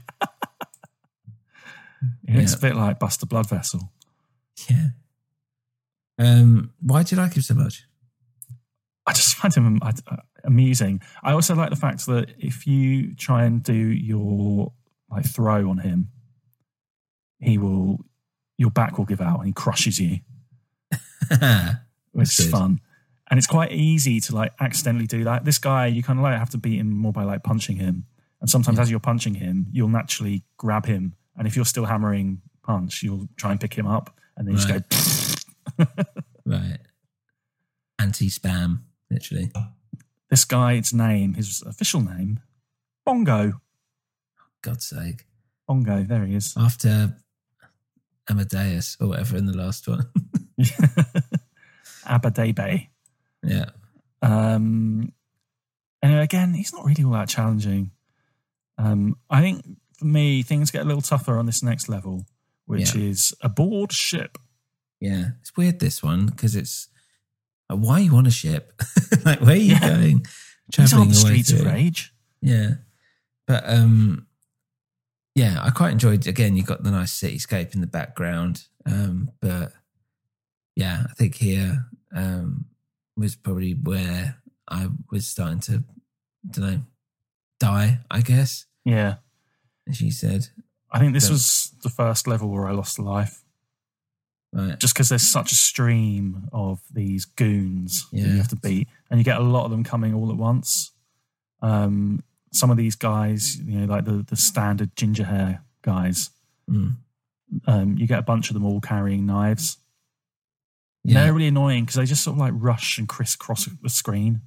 It's Yeah. a bit like Buster Blood Vessel. Yeah. Um, why do you like him so much? I just find him uh, amusing. I also like the fact that if you try and do your like throw on him, he will, your back will give out and he crushes you, which That's is good. fun. And it's quite easy to like accidentally do that. This guy, you kind of like have to beat him more by like punching him. And sometimes Yeah. as you're punching him, you'll naturally grab him. And if you're still hammering punch, you'll try and pick him up and then you Right. just go. Right. Anti-spam, literally. this guy's name, his official name, Bongo. God's sake. Bongo, there he is. After Amadeus or whatever in the last one. Abadebe. Yeah. Um, and again, he's not really all that challenging. Um, I think for me, things get a little tougher on this next level, which Yeah. is aboard ship. Yeah. It's weird, this one, because it's like, why are you on a ship? Like, where are you Yeah. going? These aren't the all the way streets of through? Rage. Yeah. But, um, yeah, I quite enjoyed, again, you got the nice cityscape in the background. Um, but, yeah, I think here um, was probably where I was starting to, I don't know, die, I guess, Yeah. as you said. I think this But- was the first level where I lost a life. Right. Just because there's such a stream of these goons that Yeah. you have to beat, and you get a lot of them coming all at once. Um, some of these guys, you know, like the, the standard ginger hair guys, Mm. um, you get a bunch of them all carrying knives. Yeah. They're really annoying because they just sort of like rush and crisscross the screen.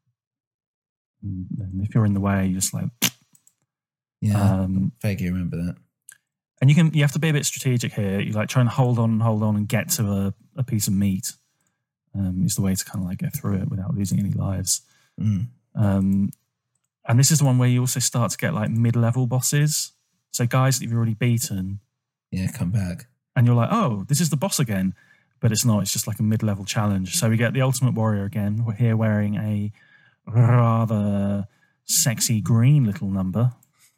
And if you're in the way, you're just like, Yeah. um, Vaguely remember that. and you can you have to be a bit strategic here. You like try and hold on and hold on and get to a, a piece of meat. Um, is the way to kind of like get through it without losing any lives. Mm. Um, and this is the one where you also start to get like mid-level bosses. So guys that you've already beaten, Yeah, come back. and you're like, oh, this is the boss again. But it's not. It's just like a mid-level challenge. So we get the Ultimate Warrior again. We're here wearing a rather sexy green little number.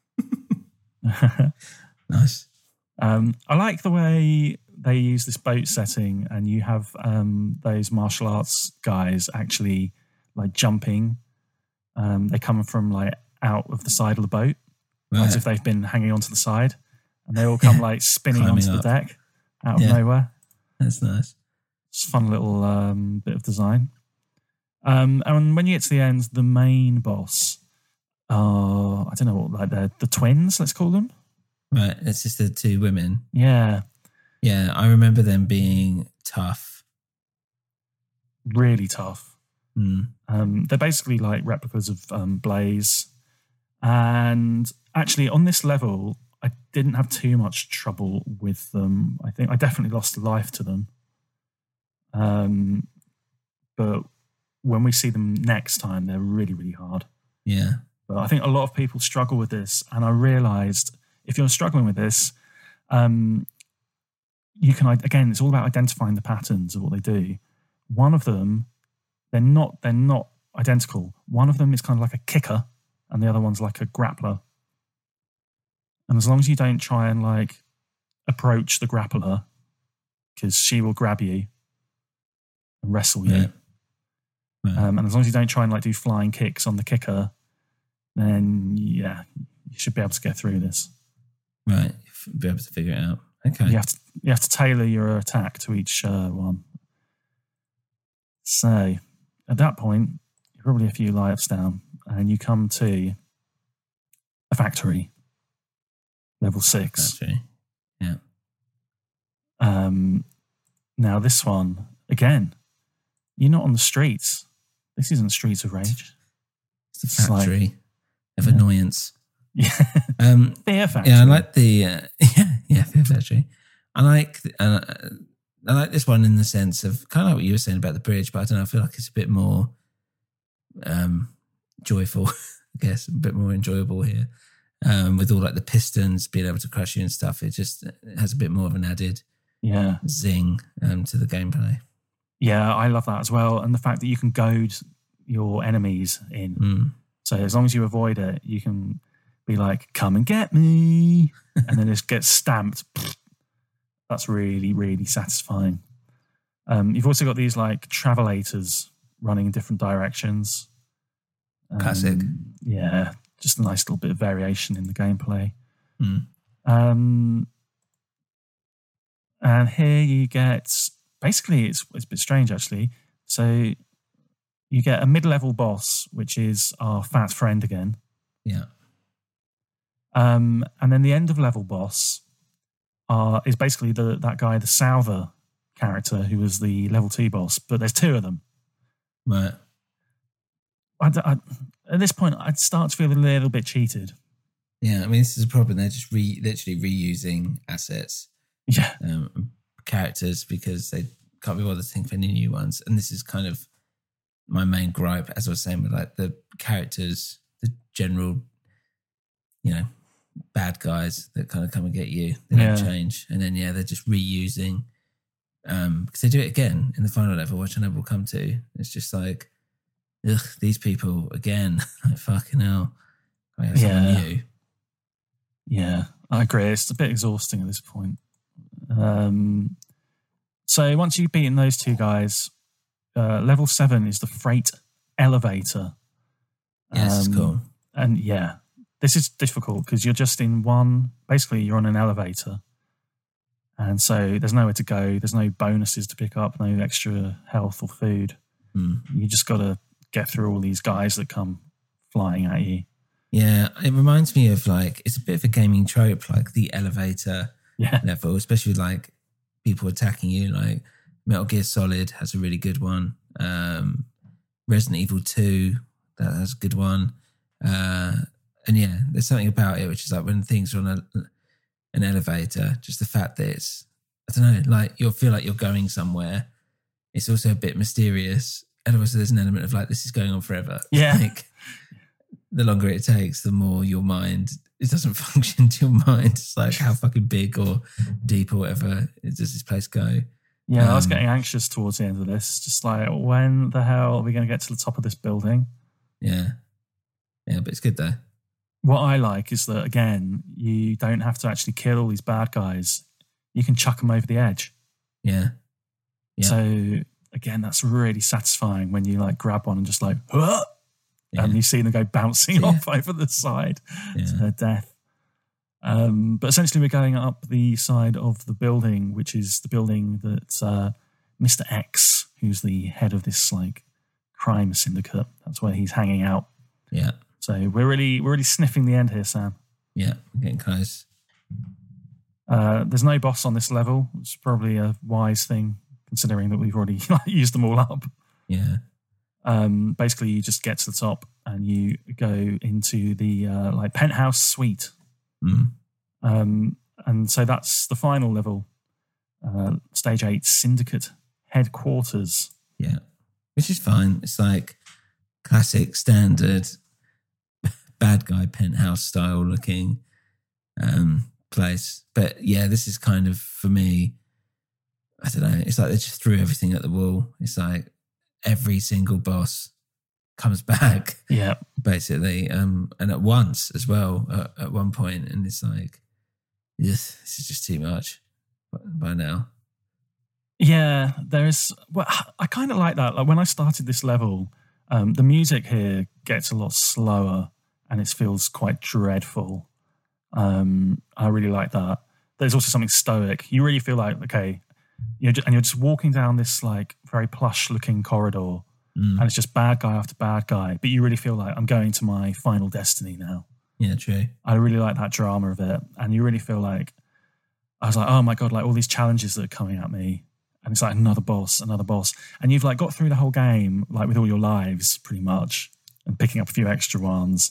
Nice. Um, I like the way they use this boat setting, and you have um, those martial arts guys actually like jumping. Um, they come from like out of the side of the boat, Right. as if they've been hanging onto the side, and they all come like spinning Climbing onto up. the deck out of Yeah. nowhere. That's nice. It's a fun little um, bit of design. Um, and when you get to the end, the main boss, uh, I don't know what, like the the twins, let's call them. Right. It's just the two women. Yeah, Yeah. I remember them being tough. really tough. Mm. Um, they're basically like replicas of um, Blaze. And actually, on this level, I didn't have too much trouble with them. I think I definitely lost a life to them. Um, but when we see them next time, they're really, really hard. Yeah. But I think a lot of people struggle with this. And I realized if you're struggling with this, um, you can, again, it's all about identifying the patterns of what they do. One of them, they're not, they're not identical. One of them is kind of like a kicker, and the other one's like a grappler. And as long as you don't try and like approach the grappler, because she will grab you and wrestle you. Yeah. Right. Um, and as long as you don't try and like do flying kicks on the kicker, then yeah, you should be able to get through this. Right. Be able to figure it out. Okay. You have to you have to tailor your attack to each uh, one. So at that point, you're probably a few lives down, and you come to a factory, level six. Factory. Yeah. Um, now this one again, you're not on the streets. This isn't Streets of Rage. It's a It's like- factory of Yeah. annoyance. Yeah, Um, Fear Factory. yeah, I like the uh, yeah, yeah, Fear Factory. I like uh, I like this one in the sense of kind of like what you were saying about the bridge, but I don't know. I feel like it's a bit more um, joyful, I guess, a bit more enjoyable here. Um, with all like the pistons being able to crush you and stuff, it just it has a bit more of an added Yeah, zing um, to the gameplay. yeah, I love that as well, and the fact that you can goad your enemies in. Mm. So as long as you avoid it, you can be like, "Come and get me," and then just get stamped. That's really, really satisfying. Um, you've also got these like travelators running in different directions. Um, Classic. Yeah, just a nice little bit of variation in the gameplay. Mm. Um, and here you get, basically, it's, it's a bit strange actually. So you get a mid-level boss, which is our fat friend again. Yeah. Um, and then the end of level boss uh, is basically the that guy, the Salver character, who was the level two boss. But there's two of them. Right. I, I, at this point, I'd start to feel a little bit cheated. Yeah, I mean, this is a problem. They're just re, literally reusing assets, yeah, um, characters, because they can't be bothered to think of any new ones. And this is kind of my main gripe, as I was saying, with like the characters, the general, you know, bad guys that kind of come and get you. They yeah. don't change. And then, yeah, they're just reusing, um, because they do it again in the final level, which I know we'll come to. It's just like, ugh, these people again, like fucking hell. I have yeah. something new. Yeah, I agree. It's a bit exhausting at this point. Um, so once you've beaten those two guys, uh, level seven is the freight elevator. Yes, um, cool. And yeah, this is difficult because you're just in one, basically you're on an elevator. And so there's nowhere to go. There's no bonuses to pick up, no extra health or food. Mm. You just got to get through all these guys that come flying at you. Yeah, it reminds me of like, it's a bit of a gaming trope, like the elevator yeah. level, especially with like people attacking you. Like Metal Gear Solid has a really good one. Um, Resident Evil two, that has a good one. Uh, and yeah, there's something about it which is like when things are on a, an elevator, just the fact that it's, I don't know, like you'll feel like you're going somewhere. It's also a bit mysterious. And also there's an element of like, this is going on forever. Yeah. Like, the longer it takes, the more your mind, it doesn't function to your mind. It's like how fucking big or deep or whatever does this place go? Yeah, um, I was getting anxious towards the end of this. Just like, when the hell are we going to get to the top of this building? Yeah. Yeah, but it's good though. What I like is that, again, you don't have to actually kill all these bad guys. You can chuck them over the edge. Yeah. yeah. So, again, that's really satisfying when you like grab one and just like, huh! Yeah. And you see them go bouncing yeah. off over the side yeah. to their death. Um, but essentially, we're going up the side of the building, which is the building that uh, Mister X, who's the head of this like crime syndicate, that's where he's hanging out. Yeah. So we're really we're really sniffing the end here, Sam. Yeah, we're getting close. Uh, there's no boss on this level. It's probably a wise thing, considering that we've already used them all up. Yeah. Um, basically, you just get to the top and you go into the uh, like penthouse suite, mm. um, and so that's the final level, uh, stage eight, syndicate headquarters. Yeah, which is fine. It's like classic, standard, bad guy penthouse style looking um, place. But yeah, this is kind of for me. I don't know. It's like they just threw everything at the wall. It's like every single boss comes back, yeah, basically, um, and at once as well. Uh, at one point, and it's like, yes, this is just too much by now. Yeah, there is. Well, I kind of like that. Like when I started this level, um, the music here gets a lot slower, and it feels quite dreadful. Um, I really like that. There's also something stoic. You really feel like, okay. You're just, and you're just walking down this like very plush looking corridor, mm. and it's just bad guy after bad guy. But you really feel like I'm going to my final destiny now. Yeah, true. I really like that drama of it, and you really feel like I was like, oh my god, like all these challenges that are coming at me, and it's like another boss, another boss, and you've like got through the whole game like with all your lives pretty much, and picking up a few extra ones.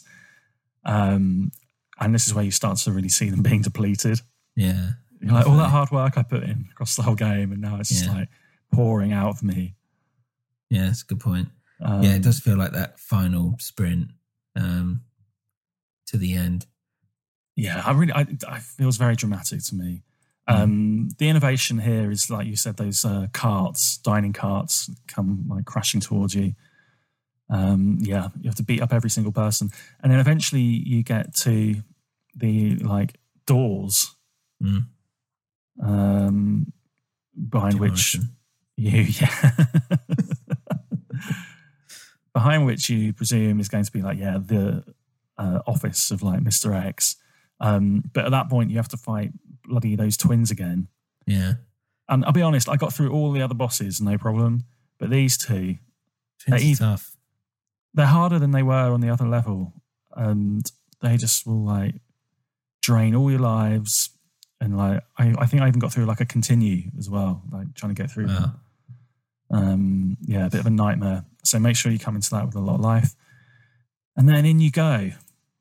Um, and this is where you start to really see them being depleted. Yeah. You're like, all that hard work I put in across the whole game, and now it's just yeah. like pouring out of me. Yeah, that's a good point. Um, yeah, it does feel like that final sprint um, to the end. Yeah, I really, I, it feels very dramatic to me. Um, mm. The innovation here is, like you said, those uh, carts, dining carts, come like crashing towards you. Um, yeah, you have to beat up every single person, and then eventually you get to the like doors. Mm. Um, behind which you, yeah, behind which you presume is going to be like, yeah, the uh, office of like Mister X. Um, but at that point, you have to fight bloody those twins again. Yeah, and I'll be honest, I got through all the other bosses, no problem. But these two, twins they're are tough. They're harder than they were on the other level, and they just will like drain all your lives. And like, I, I think I even got through like a continue as well, like trying to get through. Wow. Um, yeah, a bit of a nightmare. So make sure you come into that with a lot of life. And then in you go.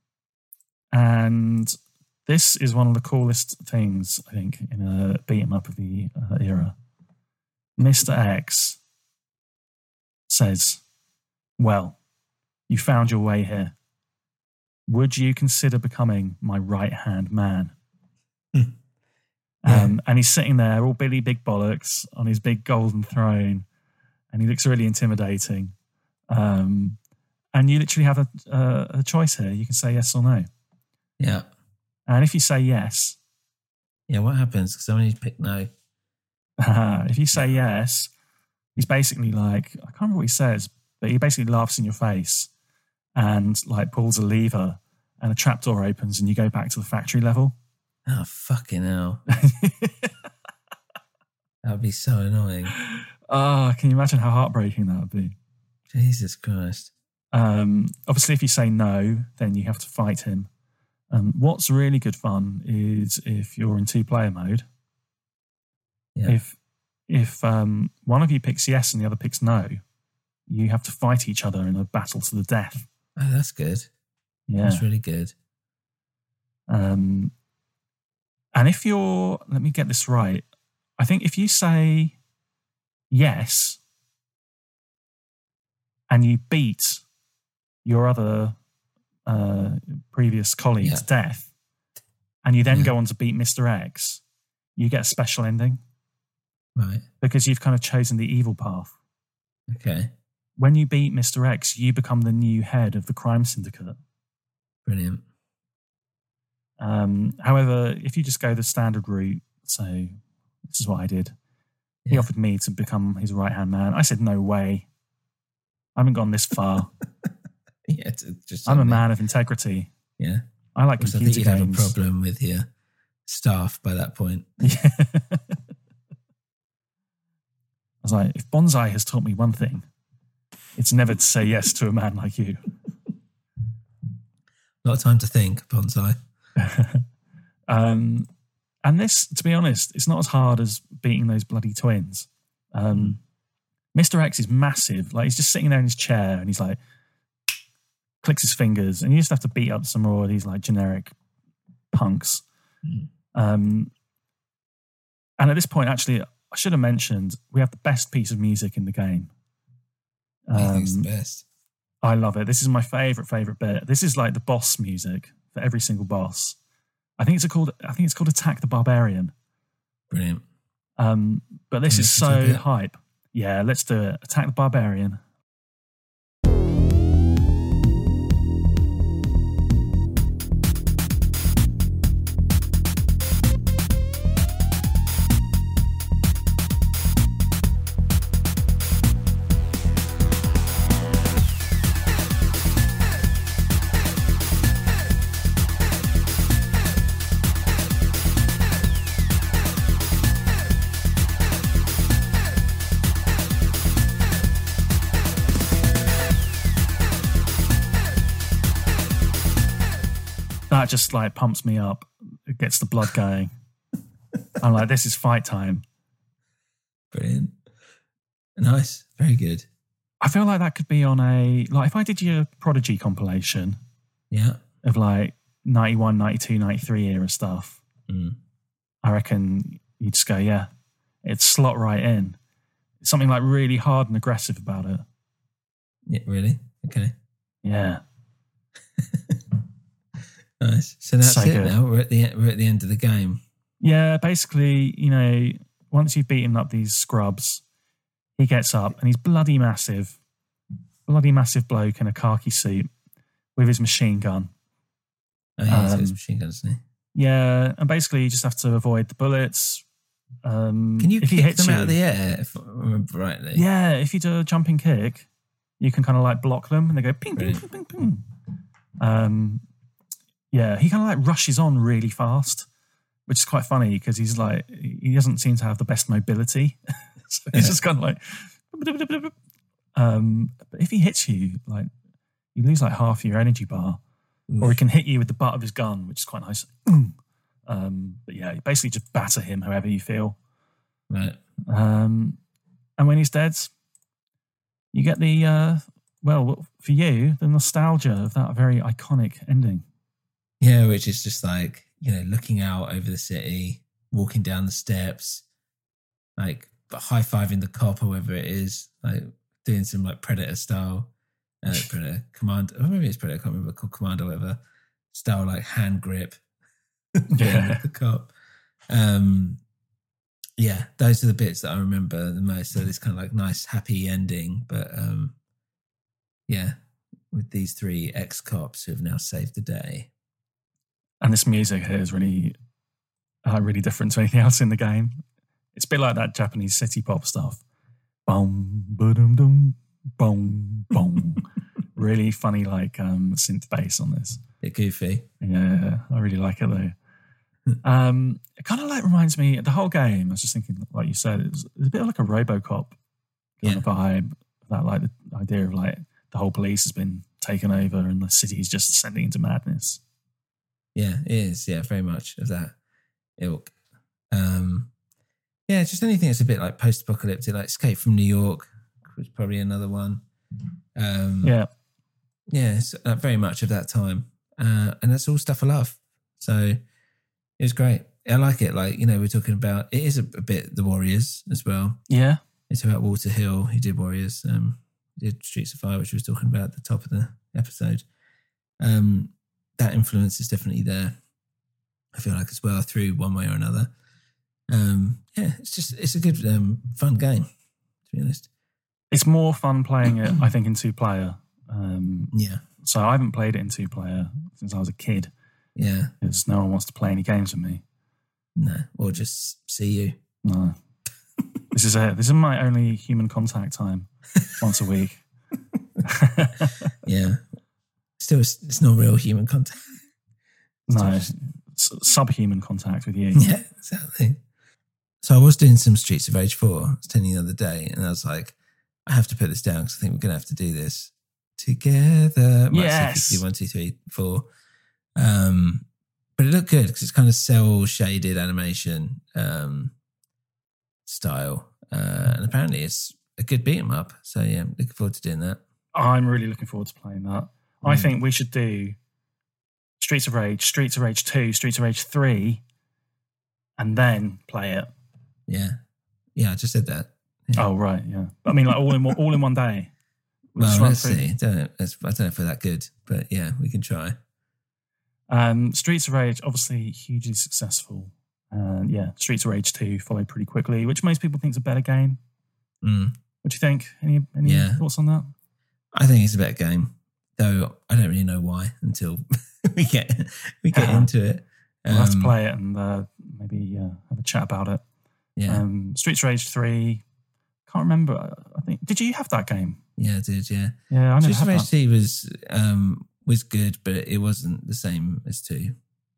And this is one of the coolest things, I think, in a beat 'em up of the uh, era. Mister X says, well, you found your way here. Would you consider becoming my right-hand man? Yeah. Um, and he's sitting there, all Billy Big Bollocks, on his big golden throne, and he looks really intimidating. Um, and you literally have a, a, a choice here. You can say yes or no. Yeah. And if you say yes, Yeah, what happens? Because I only pick no. if you say yes, he's basically like, I can't remember what he says, but he basically laughs in your face and like pulls a lever and a trapdoor opens and you go back to the factory level. Oh, fucking hell. That would be so annoying. Oh, can you imagine how heartbreaking that would be? Jesus Christ. Um, obviously, if you say no, then you have to fight him. Um, what's really good fun is if you're in two-player mode. Yeah. If if um, one of you picks yes and the other picks no, you have to fight each other in a battle to the death. Oh, that's good. Yeah. That's really good. Um, and if you're, let me get this right. I think if you say yes and you beat your other uh, previous colleague Yeah. to death, and you then Yeah. go on to beat Mister X, you get a special ending Right. because you've kind of chosen the evil path. Okay. When you beat Mister X, you become the new head of the crime syndicate. Brilliant. Um, however, if you just go the standard route, so this is what I did. He Yeah. offered me to become his right-hand man. I said, no way. I haven't gone this far. Yeah, to just I'm a admit- man of integrity. Yeah. I like Because I think computer you'd have a games. problem with your staff by that point. Yeah. I was like, if Bonsai has taught me one thing, it's never to say yes to a man like you. A lot of time to think, Bonsai. um, and this, to be honest, it's not as hard as beating those bloody twins. Um, Mister X is massive. Like, he's just sitting there in his chair and he's like, clicks his fingers, and you just have to beat up some more of these like generic punks. Mm. Um, and at this point, actually, I should have mentioned we have the best piece of music in the game. I think it's Um, the best. I love it. This is my favorite, favorite bit. This is like the boss music for every single boss. I think it's called. I think it's called Attack the Barbarian. Brilliant. Um, but this Can we is listen to a so bit? hype. Yeah, let's do it. Attack the Barbarian. That just like pumps me up. It gets the blood going. I'm like, this is fight time. Brilliant. Nice. Very good. I feel like that could be on a, like if I did your Prodigy compilation Yeah. of like ninety-one, ninety-two, ninety-three era stuff, Mm. I reckon you'd just go, yeah, it'd slot right in. Something like really hard and aggressive about it. Yeah, really? Okay. Yeah. Nice. So that's So it good. now. We're at the we're at the end of the game. Yeah, basically, you know, once you've beaten up these scrubs, he gets up and he's bloody massive, bloody massive bloke in a khaki suit with his machine gun. Oh yeah, he's got Um, his machine gun, doesn't he? Yeah, and basically you just have to avoid the bullets. Um, Can you if he kick hits them you, out of the air, if I remember rightly? Yeah, if you do a jumping kick, you can kind of like block them and they go ping, ping, ping, ping, ping. Um, yeah, he kind of like rushes on really fast, which is quite funny because he's like, he doesn't seem to have the best mobility. So he's just kind of like, um, but if he hits you, like, you lose like half your energy bar, Oof. or he can hit you with the butt of his gun, which is quite nice. Um, but yeah, you basically just batter him however you feel. Right. Um, and when he's dead, you get the uh, well, for you, the nostalgia of that very iconic ending. Yeah, which is just like, you know, looking out over the city, walking down the steps, like high-fiving the cop or whatever it is, like doing some like Predator style, uh, Predator Commando, or maybe it's Predator, I can't remember, called Commando or whatever, style like hand grip. Yeah. The cop. Um, yeah, those are the bits that I remember the most. So this kind of like nice, happy ending. But um, yeah, with these three ex-cops who have now saved the day. And this music here is really, uh, really different to anything else in the game. It's a bit like that Japanese city pop stuff. Boom, boom, boom, boom, boom. Really funny, like um, synth bass on this. Bit goofy. Yeah, I really like it though. um, it kind of like reminds me, the whole game, I was just thinking, like you said, it's it a bit like a RoboCop kind yeah. of vibe. That like the idea of like the whole police has been taken over and the city is just descending into madness. Yeah, it is. Yeah, very much of that ilk. Um, yeah, just anything that's a bit like post-apocalyptic, like Escape from New York, was probably another one. Um, yeah. Yeah, it's, uh, very much of that time. Uh, and that's all stuff I love. So it was great. I like it. Like, you know, we're talking about, it is a, a bit The Warriors as well. Yeah. It's about Walter Hill, who did Warriors, um, did Streets of Fire, which we were talking about at the top of the episode. Um, that influence is definitely there. I feel like as well, through one way or another. Um, yeah, it's just, it's a good, um, fun game, to be honest. It's more fun playing it, I think, in two-player. Um, yeah. So I haven't played it in two-player since I was a kid. Yeah. Because no one wants to play any games with me. No, or just see you. No. This is it. This is my only human contact time, once a week. Yeah. Still, it's, it's not real human contact. No, s- subhuman contact with you. Yeah, exactly. So I was doing some Streets of Rage four, I was telling you the other day, and I was like, I have to put this down because I think we're going to have to do this together. Yes. Right, one, two, three, four. Um, but it looked good because it's kind of cell-shaded animation um, style. Uh, and apparently it's a good beat 'em up. So yeah, I'm looking forward to doing that. I'm really looking forward to playing that. I think we should do Streets of Rage, Streets of Rage two, Streets of Rage three, and then play it. Yeah. Yeah, I just said that. Yeah. Oh, right, yeah. I mean, like all in one, all in one day. We'll well, just run let's through. see. Don't know, let's, I don't know if we're that good, but yeah, we can try. Um, Streets of Rage, obviously hugely successful. And yeah, Streets of Rage two followed pretty quickly, which most people think is a better game. Mm. What do you think? Any any Yeah. thoughts on that? I think it's a better game, though I don't really know why until we get we get into it. We'll have to Um, play it and uh, maybe uh, have a chat about it. Yeah, Um, Streets of Rage three, can't remember. I think, did you have that game? yeah, I did. Yeah, Yeah, I never Streets had of Rage that. two was um, was good, but it wasn't the same as two.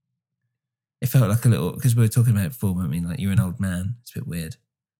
It felt like a little because we were talking about it before. I mean, like you're an old man. It's a bit weird.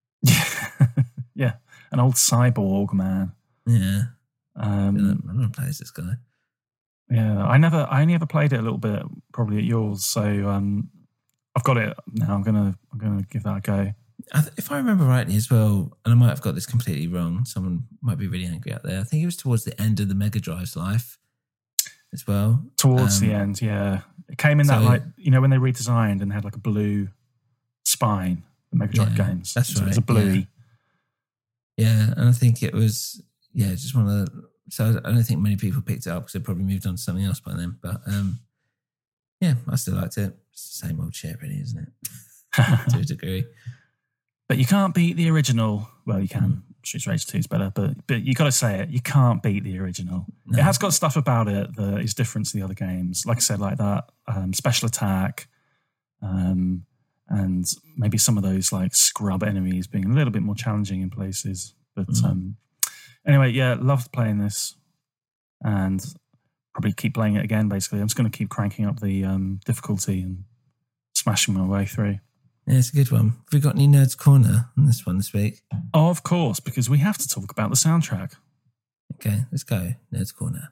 Yeah, an old cyborg man. Yeah, Um, I'm gonna play as this guy. Yeah, I never, I only ever played it a little bit, probably at yours. So um, I've got it now. I'm gonna, I'm gonna give that a go. I th- if I remember rightly as well, and I might have got this completely wrong. Someone might be really angry out there. I think it was towards the end of the Mega Drive's life as well. Towards Um, the end, yeah, it came in that so- like you know when they redesigned and had like a blue spine. The Mega Drive Yeah, games. that's so It was a right, bluey. Yeah, and I think it was, yeah, just one of the, so I don't think many people picked it up because they probably moved on to something else by then. But um, yeah, I still liked it. It's the same old shit, really, isn't it? To a degree. But you can't beat the original. Well, you can. Streets of Rage two is better, but but you got to say it. You can't beat the original. No. It has got stuff about it that is different to the other games. Like I said, like that um, special attack, um, and maybe some of those like scrub enemies being a little bit more challenging in places. But Mm. um, anyway, yeah, loved playing this, and probably keep playing it again. Basically, I'm just going to keep cranking up the um, difficulty and smashing my way through. Yeah, it's a good one. Have we got any Nerds Corner on this one this week? Of course, because we have to talk about the soundtrack. Okay, let's go. Nerds Corner.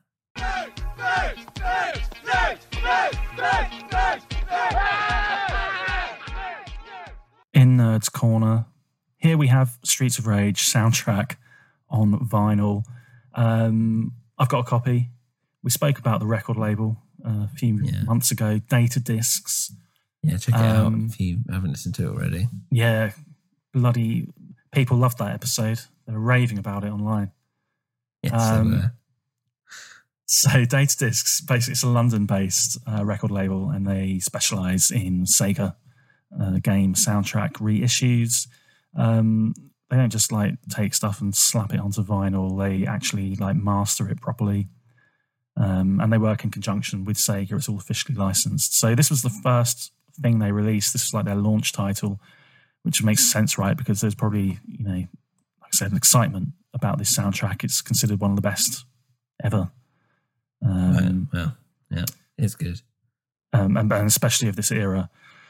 In Nerds Corner, here we have Streets of Rage soundtrack on vinyl. Um, I've got a copy. We spoke about the record label uh, a few Yeah. months ago, Data Discs. Yeah, check it Um, out if you haven't listened to it already. Yeah, bloody people loved that episode. They were raving about it online. Yes, Um, they were. So Data Discs, basically it's a London-based uh, record label, and they specialise in Sega uh, game soundtrack reissues. Um, they don't just like take stuff and slap it onto vinyl. They actually like master it properly. Um, and they work in conjunction with Sega. It's all officially licensed. So this was the first thing they released. This was like their launch title, which makes sense, right? Because there's probably, you know, like I said, an excitement about this soundtrack. It's considered one of the best ever. Um, Right, well, yeah, it's good. um, and, and especially of this era.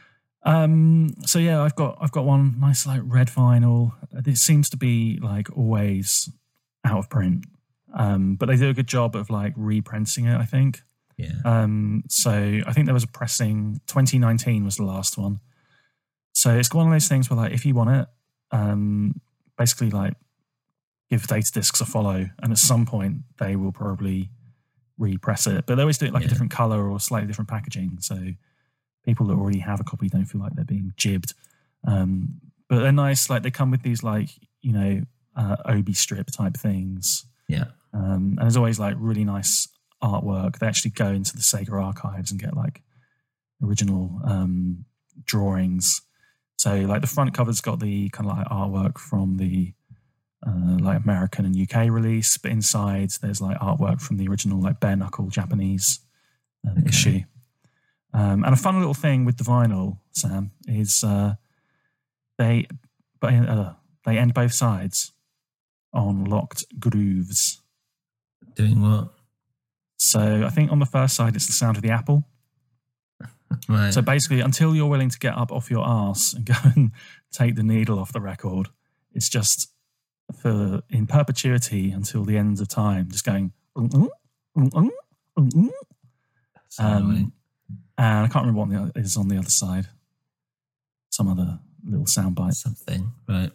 Um, so yeah, I've got I've got one nice like red vinyl. It seems to be like always out of print, um, but they do a good job of like reprinting it, I think. Yeah. Um, so I think there was a pressing. twenty nineteen was the last one. So it's one of those things where like if you want it, um, basically like give Data Discs a follow, and at some point they will probably repress it, but they always do it like Yeah. a different color or slightly different packaging, so people that already have a copy don't feel like they're being jibbed. Um, but they're nice, like they come with these like, you know, uh, Obi strip type things, Yeah. um, and there's always like really nice artwork. They actually go into the Sega archives and get like original um, drawings. So like the front cover's got the kind of like artwork from the Uh, like American and U K release, but inside there's like artwork from the original like bare knuckle Japanese uh, Okay. issue. Um, and a fun little thing with the vinyl, Sam, is uh, they but uh, they end both sides on locked grooves. Doing what? So I think on the first side it's the sound of the apple. Right. So basically, until you're willing to get up off your arse and go and take the needle off the record, it's just for in perpetuity until the end of time, just going. Mm-mm, mm-mm, mm-mm. So annoying. Um, and I can't remember what the other, is on the other side. Some other little soundbite. Something, right?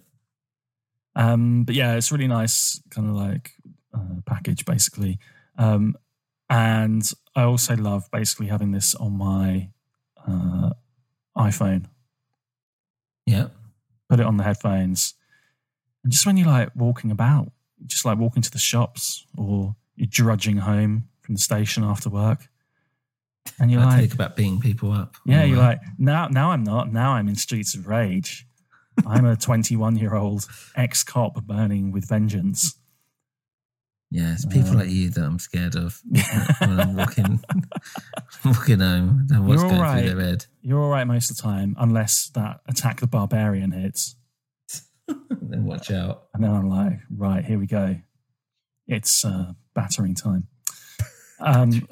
Um, but yeah, it's really nice, kind of like uh, package basically. Um, and I also love basically having this on my uh, iPhone. Yeah. Put it on the headphones. And just when you're like walking about, just like walking to the shops or you're drudging home from the station after work. And you're I like, think about beating people up. yeah, on you're the- like, now, now I'm not. Now I'm in Streets of Rage. I'm a twenty-one-year-old ex-cop burning with vengeance. Yeah, it's people Um, like you that I'm scared of when I'm walking, walking home. And what's You're going all right. through their head? You're all right most of the time, unless that Attack the Barbarian hits. Then watch out. And then I'm like, right, here we go. It's uh, battering time. Um,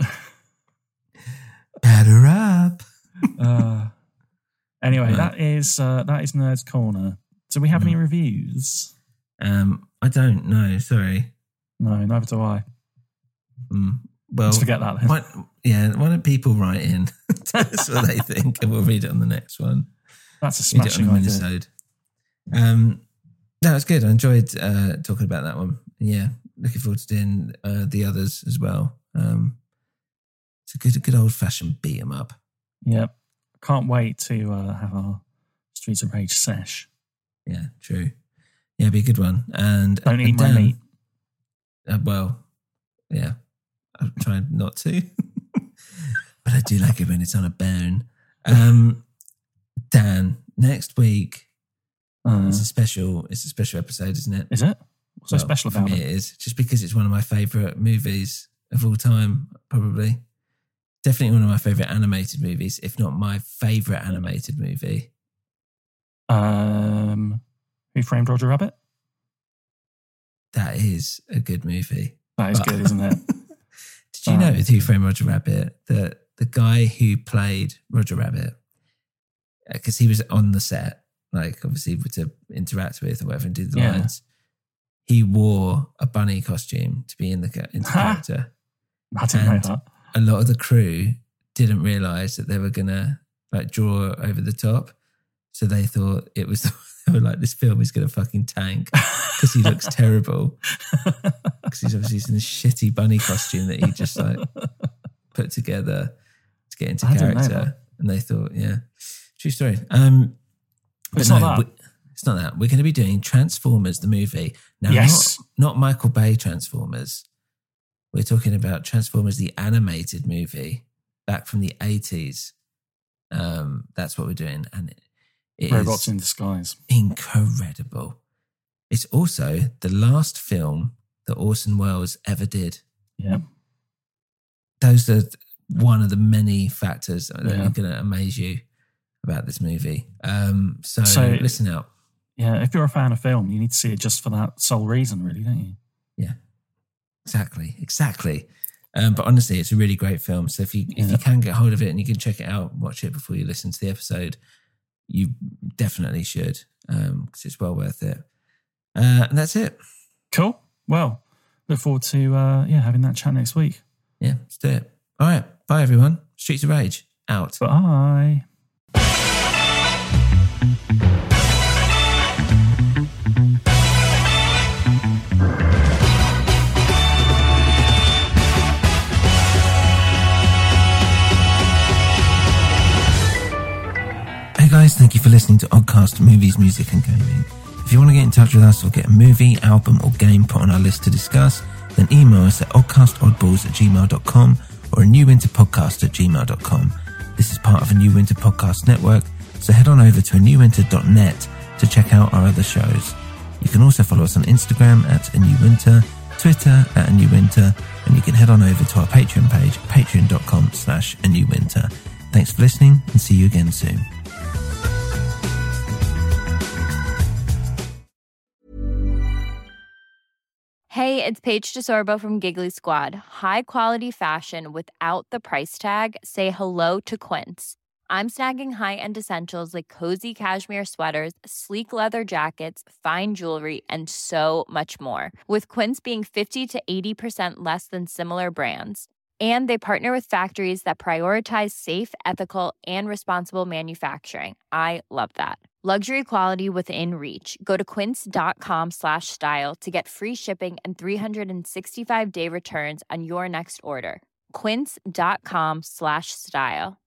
Batter up. uh, anyway, Right. that is uh, that is Nerd's Corner. Do we have Mm. any reviews? Um, I don't know. Sorry. No, neither do I. Mm. Well, Let's forget that then. Why, yeah, why don't people write in? Tell us what they think, and we'll read it on the next one. That's a Read it smashing on a idea. minisode. Um, no, it's good. I enjoyed uh, talking about that one. Yeah, looking forward to doing uh, the others as well. Um, it's a good, a good old fashioned beat 'em up. Yep. Can't wait to uh, have our Streets of Rage sesh. Yeah, true. Yeah, it'd be a good one. And Don't eat and my Dan- meat. Uh, well, yeah, I'm trying not to, but I do like it when it's on a bone. Um, Dan, next week Uh, it's a special. It's a special episode, isn't it? is it? What's so Well, special for about me it? it is just because it's one of my favourite movies of all time. Probably, definitely one of my favourite animated movies, if not my favourite animated movie. Um, Who Framed Roger Rabbit? That is a good movie. That is But- good, isn't it? Did you know with Who Framed Roger Rabbit that the guy who played Roger Rabbit, because he was on the set, like obviously to interact with or whatever and do the Yeah. lines, he wore a bunny costume to be in the ca- into character. I didn't know And that. a lot of the crew didn't realise that they were gonna like draw over the top, So they thought it was, they were like, this film is going to fucking tank because he looks terrible. Because he's obviously in this shitty bunny costume that he just like put together to get into I didn't know that. character. And they thought, yeah, true story. Um, but It's no, not that. we- it's not that. We're going to be doing Transformers, the movie. Now, Yes. not, not Michael Bay Transformers. We're talking about Transformers, the animated movie back from the eighties. Um, that's what we're doing. And it, it Robots is in disguise. incredible. It's also the last film that Orson Welles ever did. Yeah. Those are one of the many factors that Yeah. are going to amaze you about this movie. Um, so, So- listen out. Yeah, if you're a fan of film, you need to see it just for that sole reason, really, don't you? Yeah, exactly, exactly. Um, but honestly, it's a really great film. So if you if Yeah. you can get hold of it and you can check it out, watch it before you listen to the episode, you definitely should, because it's well worth it. Uh, and that's it. Cool. Well, look forward to uh, yeah having that chat next week. Yeah, let's do it. All right, bye everyone. Streets of Rage out. Bye. Hey guys, thank you for listening to Oddcast Movies, Music and Gaming. If you want to get in touch with us or get a movie, album or game put on our list to discuss, then email us at oddcastoddballs at gmail dot com or a new winter podcast at gmail dot com. This is part of a New Winter Podcast network, so head on over to a new winter dot net to check out our other shows. You can also follow us on Instagram at A New Winter, Twitter at A New Winter, and you can head on over to our Patreon page, patreon dot com slash A New Winter. Thanks for listening and see you again soon. Hey, it's Paige DeSorbo from Giggly Squad. High quality fashion without the price tag. Say hello to Quince. I'm snagging high-end essentials like cozy cashmere sweaters, sleek leather jackets, fine jewelry, and so much more. With Quince being fifty to eighty percent less than similar brands. And they partner with factories that prioritize safe, ethical, and responsible manufacturing. I love that. Luxury quality within reach. Go to quince.com slash style to get free shipping and three sixty-five day returns on your next order. Quince.com slash style.